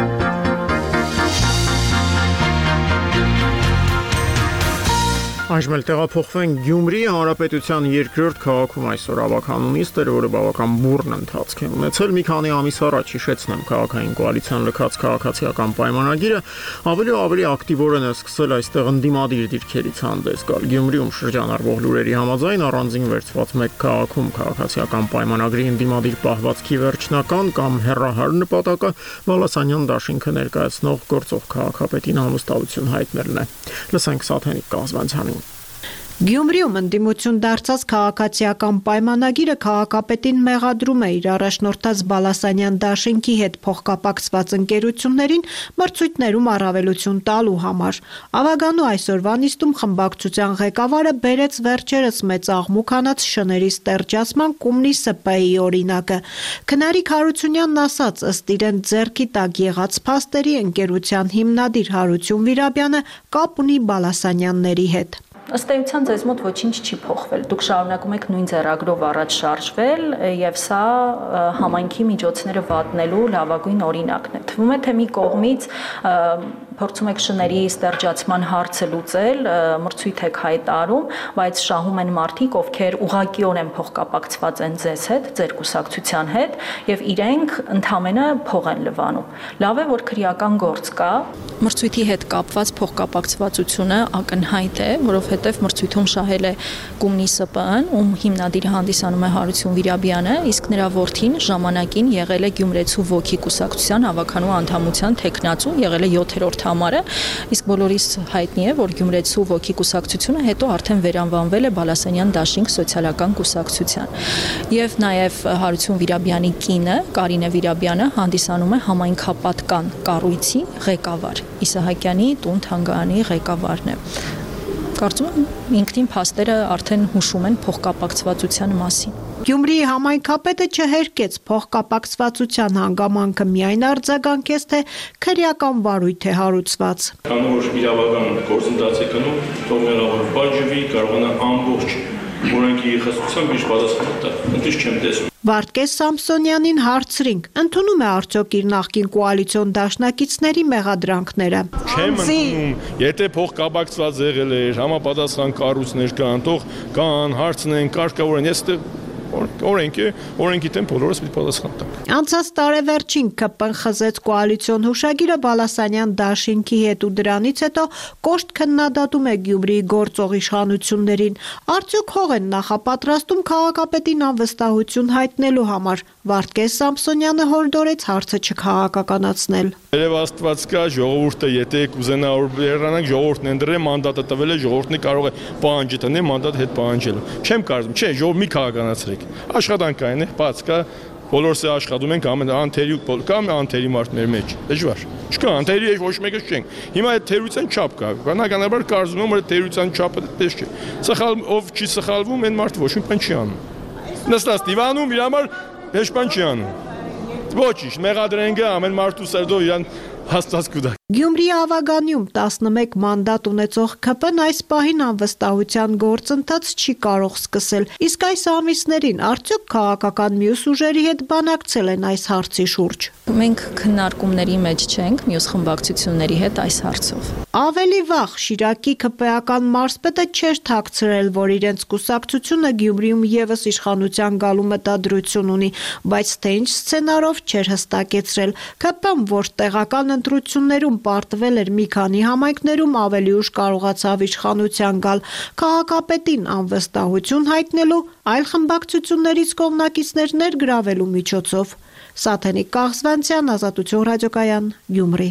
Այժմ էլ տեղափոխվենք Գյումրիի Հանրապետության երկրորդ քաղաքում այսօր ավականուն նիստեր, որը բավական բուռն ընթացք է ունեցել։ Մի քանի ամիս առաջ հիշեցնեմ քաղաքային կոալիցիան լքած քաղաքացիական պայմանագիրը ավելի ու ավելի ակտիվորեն է սկսել այստեղ ընդդիմադիր դիրքերից հանդես գալ։ Գյումրիում շրջանառվող լուրերի համաձայն առանձին վերցված մեկ քաղաքում քաղաքացիական պայմանագրի ընդդիմադիր պահվածքի վերջնական կամ հեռահար նպատակը Բալասանյան դաշինքը ներկայացնող գործող քաղաքապետին ամուսնալություն հայտնելն է։ Լսենք Սաթենիկ Կազվանցյանին։ Գյումրիում ընդդիմություն դարձած քաղաքացիական պայմանագիրը քաղաքապետին մեղադրում է իր առաջնորդած Բալասանյան դաշինքի հետ փոխկապակցված ընկերություններին մրցույթներում առավելություն տալու համար։ Ավագանու այսօրվա նիստում խմբակցության ղեկավարը բերեց վերջերս մեծ աղմուկ հանած շների ստերջացման կումնի ՍՊ-ի օրինակը։ Քնարիկ Հարությունյանն ասաց, ըստ իրեն ձեռքի տակ եղած փաստերի ընկերության հիմնադիր Հարություն Վիրաբյանը կապ ունի Բալասանյանների հետ։ Ըստ էության ձեզ մոտ ոչինչ չի փոխվել։ Դուք շարունակում եք նույն ձեռագրով առաջ շարժվել եւ սա համայնքի միջոցները վատնելու լավագույն օրինակն է։ Թվում է, թե մի կողմից փորձում եք շների ստերջացման հարցը լուծել, մրցույթ եք հայտարարում, բայց շահում են մարդիկ, ովքեր ուղղակիորեն փոխկապակցված են ձեզ հետ, ձեր կուսակցության հետ եւ իրենք ընդամենը փող են լվանում։ Լավ է, որ քրեական գործ կա։ Մրցույթի հետ կապված փոխկապակցվածությունը ակնհայտ է, որովհետեւ մրցույթում շահել է կումնի ՍՊ-ն, ում հիմնադիրը հանդիսանում է Հարություն Վիրաբյանը, իսկ նրա որդին ժամանակին եղել է Գյումրեցու ոգի կուսակցության ավականու անդամության թեկնածու, եղել է 7-րդ համարը, իսկ բոլորիս հայտնի է, որ Գյումրեցու ոգի կուսակցությունը հետո արդեն վերանվանվել է Բալասանյան դաշինք սոցիալական կուսակցության։ Եվ նաև Հարություն Վիրաբյանի կինը Կարինե Վիրաբյանը հանդիսանում է համայնքապատկան կառույցի ղեկավար, Իսահակյանի տուն-թանգարանի ղեկավարն է։ Կարծում եմ ինքնին փաստերը արդեն հուշում են փոխկապակցվածության մասին։ Գյումրիի համայնքապետը չհերկեց փոխկապակցվածության հանգամանքը միայն արձագանքեց, թե քրեական վարույթ է հարուցված։ Քանի որ իրավական գործընթաց է գնում, թող մեղավոր բաժվի, կարողանա ամբողջ օրենքի խստությամբ իր պատասխանը տալ։ Ընդհանուր չեմ տեսնում։ Վարդգես Սամսոնյանին հարցրինք, ընդունում է արդյոք իր նախկին կոալիցիոն դաշնակիցների մեղադրանքները։ Չեմ ընդունում, եթե փոխկապակցված եղել էր, համապատասխան կառույցներ կան, թող կան, հարցնեն, կարգավորեն, ես օրենքի դեմ բոլորս պիտի պատասխան տանք։ Անցած տարեվերջին ԿՊ-ն խզեց կոալիցիոն հուշագիրը Բալասանյան դաշինքի հետ ու դրանից հետո կոշտ քննադատում է Գյումրիի գործող իշխանություններին։ Արդյոք հող են նախապատրաստում քաղաքապետին անվստահություն հայտնելու համար։ Վարդգես Սամսոնյանը հորդորեց հարցը չքաղաքականացնել։ Երև Աստված կա, ժողովուրդը եթե կուզենա որ եռանանք, ժողովուրդն ընդրե մանդատը տվել է, ժողովուրդն կարող է պահանջի տնել մանդատ հետ պահանջելու։ Չեմ կարծում, չէ, ժողով մի քաղաքականացրեք։ Աշխատանքային է, բաց կա, բոլորս աշխատում ենք անթերի կամ անթերի մարդներ մեջ։ Դժվար։ Չկա, անթերի ոչ մեկը չենք։ Հիմա այդ թերության չափ կա։ Բնականաբար կարծում եմ, որ թերության չափը դες չէ։ Սխալ ով չի սխալվում, այն մարդը ոչ մի բան չի անում։ Նստած դիվանում իր համար հեչ բան չի անում։ Ոչինչ, մեղադրենք ամեն մարդու սրտով իրան հաստատ կուտա։ Գյումրիի Ավագանիում 11 մանդատ ունեցող ԿՊ-ն այս պահին անվստահության գործընթաց չի կարող սկսել։ Իսկ այս ամիսներին արդյոք քաղաքական մյուս ուժերի հետ բանակցել են այս հարցի շուրջ։ Մենք քննարկումների մեջ չենք մյուս խմբակցությունների հետ այս հարցով։ Ավելի վաղ Շիրակի ԿՊ-ական մարզպետը չէր թաքցրել, որ իրենց կուսակցությունը Գյումրիում եւս իշխանության գալու մտադրություն ունի, բայց թե ինչ սցենարով չէր հստակեցրել։ ԿՊ-ն, որ տեղական ընտրություններում պարտվել էր մի քանի համայնքներում ավելի ուշ կարողացավ իշխանության գալ, քաղաքապետին անվստահություն հայտնելու, այլ խմբակցություններից կողմնակիցներ ներգրավելու միջոցով։ Սաթենիկ Կաղզվանցյան, Ազատություն ռադիոկայան, Գյումրի։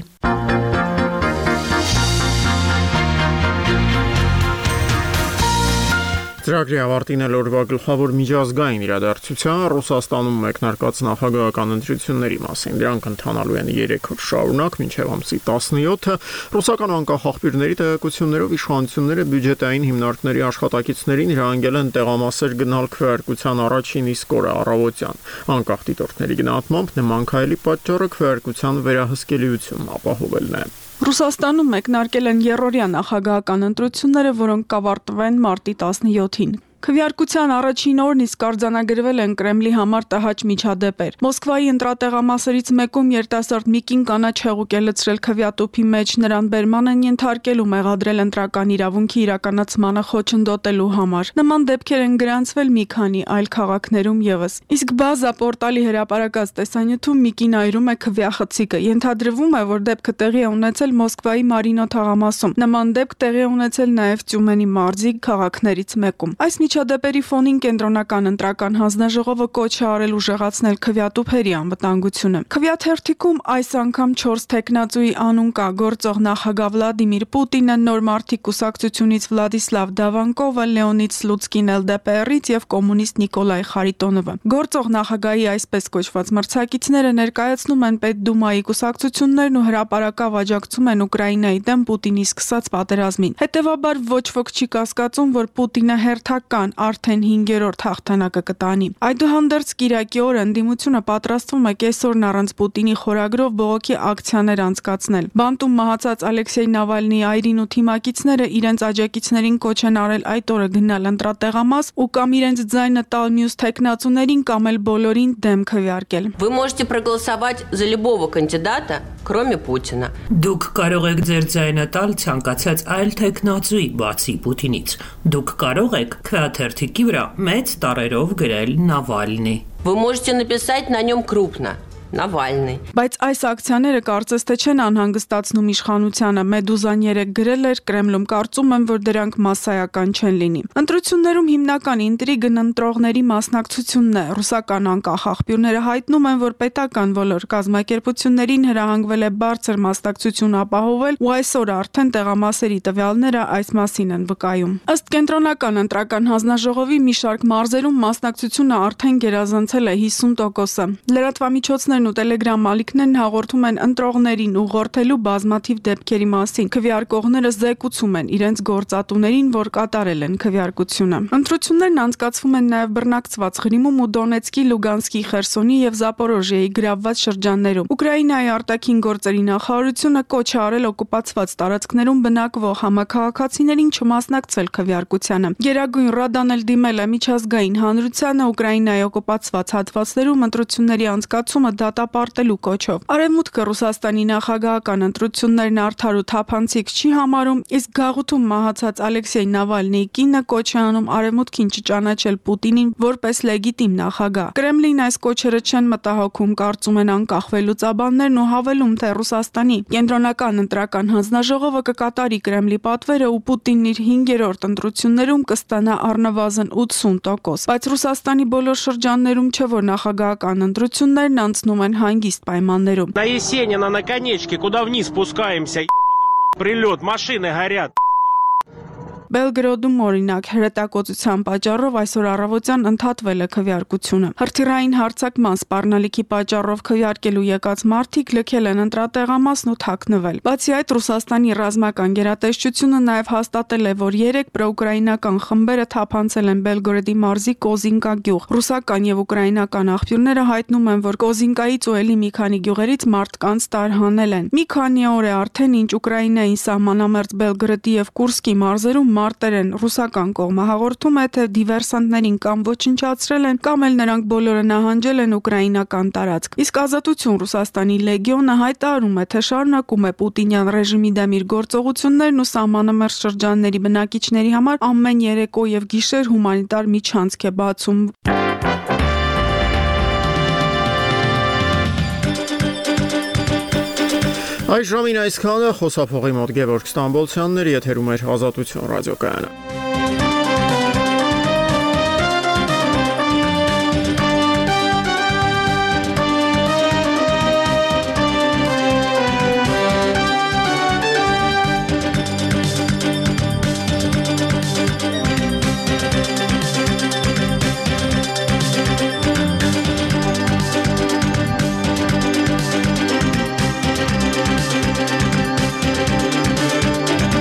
Ծրագրի ավարտին էլ օրվա գլխավոր միջազգային իրադարձության Ռուսաստանում մեկնարկած նախագահական ընտրությունների մասին։ Դրանք ընթանալու են 3 օր շարունակ մինչև ամսի 17-ը։ Ռուսական անկախ աղբյուրների տեղեկություններով իշխանությունները բյուջետային հիմնարկների աշխատակիցներին հրահանգել են տեղամասեր գնալ քվեարկության առաջին իսկ օրը առավոտյան։ Անկախ դիտորդների գնահատմամբ նման քայլի պատճառը քվեարկության վերահսկելիությունն ապահովելն է։ Ռուսաստանում մեկնարկել են երրորդյա նախագահական ընտրությունները, որոնք կավարտվեն մարտի 17-ին։ Քվեարկության առաջին օրն իսկ արձանագրվել են Կրեմլի համար տհաճ միջադեպեր։ Մոսկվայի ընտրատեղամասերից մեկում երիտասարդ մի կին կանաչ հեղուկ է լցրել քվեատուփի մեջ, նրան բերման են ենթարկել ու մեղադրել ընտրական իրավունքի իրականացմանը խոչընդոտելու համար։ Նման դեպքեր են գրանցվել մի քանի այլ քաղաքներում եւս։ Իսկ Բազա պորտալի հրապարակած տեսանյութում մի կին այրում է քվեախցիկը։ Ենթադրվում է, որ դեպքը տեղի է ունեցել Մոսկվայի Մարինո թաղամասում։ Նման դեպք տեղի է ունեցել նաեւ Տյումենի մարզի քաղաքներից մեկում։ Այս միջադեպերի ֆոնին կենտրոնական ընտրական հանձնաժողովը կոչ է արել ուժեղացնել քվեատուփերի անվտանգությունը։ Քվեաթերթիկում այս անգամ 4 տեխնացուի անուն կա՝ գործող նախագահ Վլադիմիր Պուտինը, նոր մարտի կուսակցությունից Վլադիսլավ Դավանկովը, Լեոնիդ Սլուցկին ԼԴՊ-ից եւ կոմունիստ Նիկոլայ Խարիտոնովը։ Գործող նախագահի այսպես կոչված մրցակիցները ներկայացնում են Պետդումայի կուսակցություններն ու հրապարակավ աջակցում են Ուկրաինայի դեմ Պուտինի սկսած պատերազմին։ Հետևաբար ոչ ոք չի կասկածում, որ Պուտինը հերթական արդեն 5-րդ հաղթանակը կտանի։ Այդուհանդերձ Կիրակի օրը ընդդիմությունը պատրաստվում է կեսօրն առանց Պուտինի խորագրով բողոքի ակցիաներ անցկացնել։ Բանտում մահացած Ալեքսեյ Նավալնիի այրին ու թիմակիցները իրենց աջակիցներին կոչ են արել այդ օրը գնալ ընտրատեղամաս ու կամ իրենց ձայնը տալ մյուս տեխնացուներին կամ էլ բոլորին դեմ քվեարկել։ Вы можете проголосовать за любого кандидата, кроме Путина. Դուք կարող եք ձեր ձայնը տալ ցանկացած այլ տեխնացուի բացի Պուտինից։ Դուք կարող եք քվեաթերթիկի վրա մեծ տառերով գրել Նավալնի։ Вы можете написать на нем крупно. Նավալնի։ Բայց այս ակցիաները կարծես թե չեն անհանգստացնում իշխանությանը։ Մեդուզան 3 գրել էր, Կրեմլում կարծում են, որ դրանք մասսայական չեն լինի։ Ընտրություններում հիմնական ինտրիգն ընտրողների մասնակցությունն է։ Ռուսական անկախ աղբյուրները հայտնում են, որ պետական ոլոր կազմակերպություններին հրահանգվել է բարձր մասնակցություն ապահովել, ու այսօր արդեն տեղամասերի տվյալները այս մասին են վկայում։ Ըստ կենտրոնական ընտրական հանձնաժողովի մի շարք մարզերում մասնակցությունը արդեն գերազանցել է 50%-ը։ Լրատվամիջոցներ ընկերություններն ու Telegram ալիքներն հաղորդում են ընտրողներին ուղղորդելու բազմաթիվ դեպքերի մասին։ Քվեարկողները զեկուցում են իրենց գործատուներին, որ կատարել են քվեարկությունը։ Ընտրություններն անցկացվում են նաև բռնակցված Ղրիմում ու Դոնեցկի, Լուգանսկի, Խերսոնի եւ Զապորոժիեի գրավված շրջաններում։ Ուկրաինայի արտաքին գործերի նախարարությունը կոչ է արել օկուպացված տարածքներում բնակվող համաքաղաքացիներին չմասնակցել քվեարկությանը։ Գերագույն Ռադան էլ դիմել է միջազգային հանրությանը Ուկրաինայի օկուպացված հատվածներում ընտրությունների անցկացումը դատապարտելու կոչով։ Արևմուտքը Ռուսաստանի նախագահական ընտրություններն արդար ու թափանցիկ չի համարում, իսկ գաղութում մահացած Ալեքսեյ Նավալնիի կինը կոչ է անում Արևմուտքին չճանաչել Պուտինին որպես լեգիտիմ նախագահ։ Կրեմլին այս կոչերը չեն մտահոգում, կարծում են անկախ վերլուծաբաններն ու հավելում, թե Ռուսաստանի կենտրոնական ընտրական հանձնաժողովը կկատարի Կրեմլի պատվերը ու Պուտինն իր 5-րդ ընտրություններում կստանա առնվազն 80%, բայց Ռուսաստանի բոլոր շրջաններում չէ, որ նախագահական ընտրություններն անցնում են հանգիստ պայմաններում։ На Есенина на конечке, куда вниз спускаемся, прилет, машины горят. Բելգրոդում օրինակ հրետակոծության պատճառով այսօր առավոտյան ընդհատվել է քվեարկությունը։ Հրթիռային հարձակման սպառնալիքի պատճառով քվեարկելու եկած մարդիկ լքել են ընտրատեղամասն ու թաքնվել։ Բացի այդ, Ռուսաստանի ռազմական գերատեսչությունը նաև հաստատել է, որ 3 պրոուկրաինական խմբերը թափանցել են Բելգորոդի մարզի Կոզինկա գյուղ։ Ռուսական եւ ուկրաինական աղբյուրները հայտնում են, որ Կոզինկայից ու ելի մի քանի գյուղերից մարդկանց տարհանել են։ Մի քանի օր է արդեն ինչ Ուկրաինայի սահմանամերձ Բելգրոդի եւ Կուրսկի մարզերում մարտեր են։ Ռուսական կողմը հաղորդում է, թե դիվերսանտներին կամ ոչնչացրել են, կամ էլ նրանք բոլորը նահանջել են ուկրաինական տարածք։ Իսկ Ազատություն Ռուսաստանի լեգիոնը հայտարարում է, թե շարունակում է Պուտինյան ռեժիմի դեմ իր գործողություններն ու սահմանամերձ շրջանների բնակիչների համար ամեն երեկո եւ գիշեր հումանիտար միջանցք է բացում։ Այս ժամին այսքանը խոսափողի մոտ Գևորգ Ստամբոլցյանն էր, եթերում էր Ազատություն ռադիոկայանը։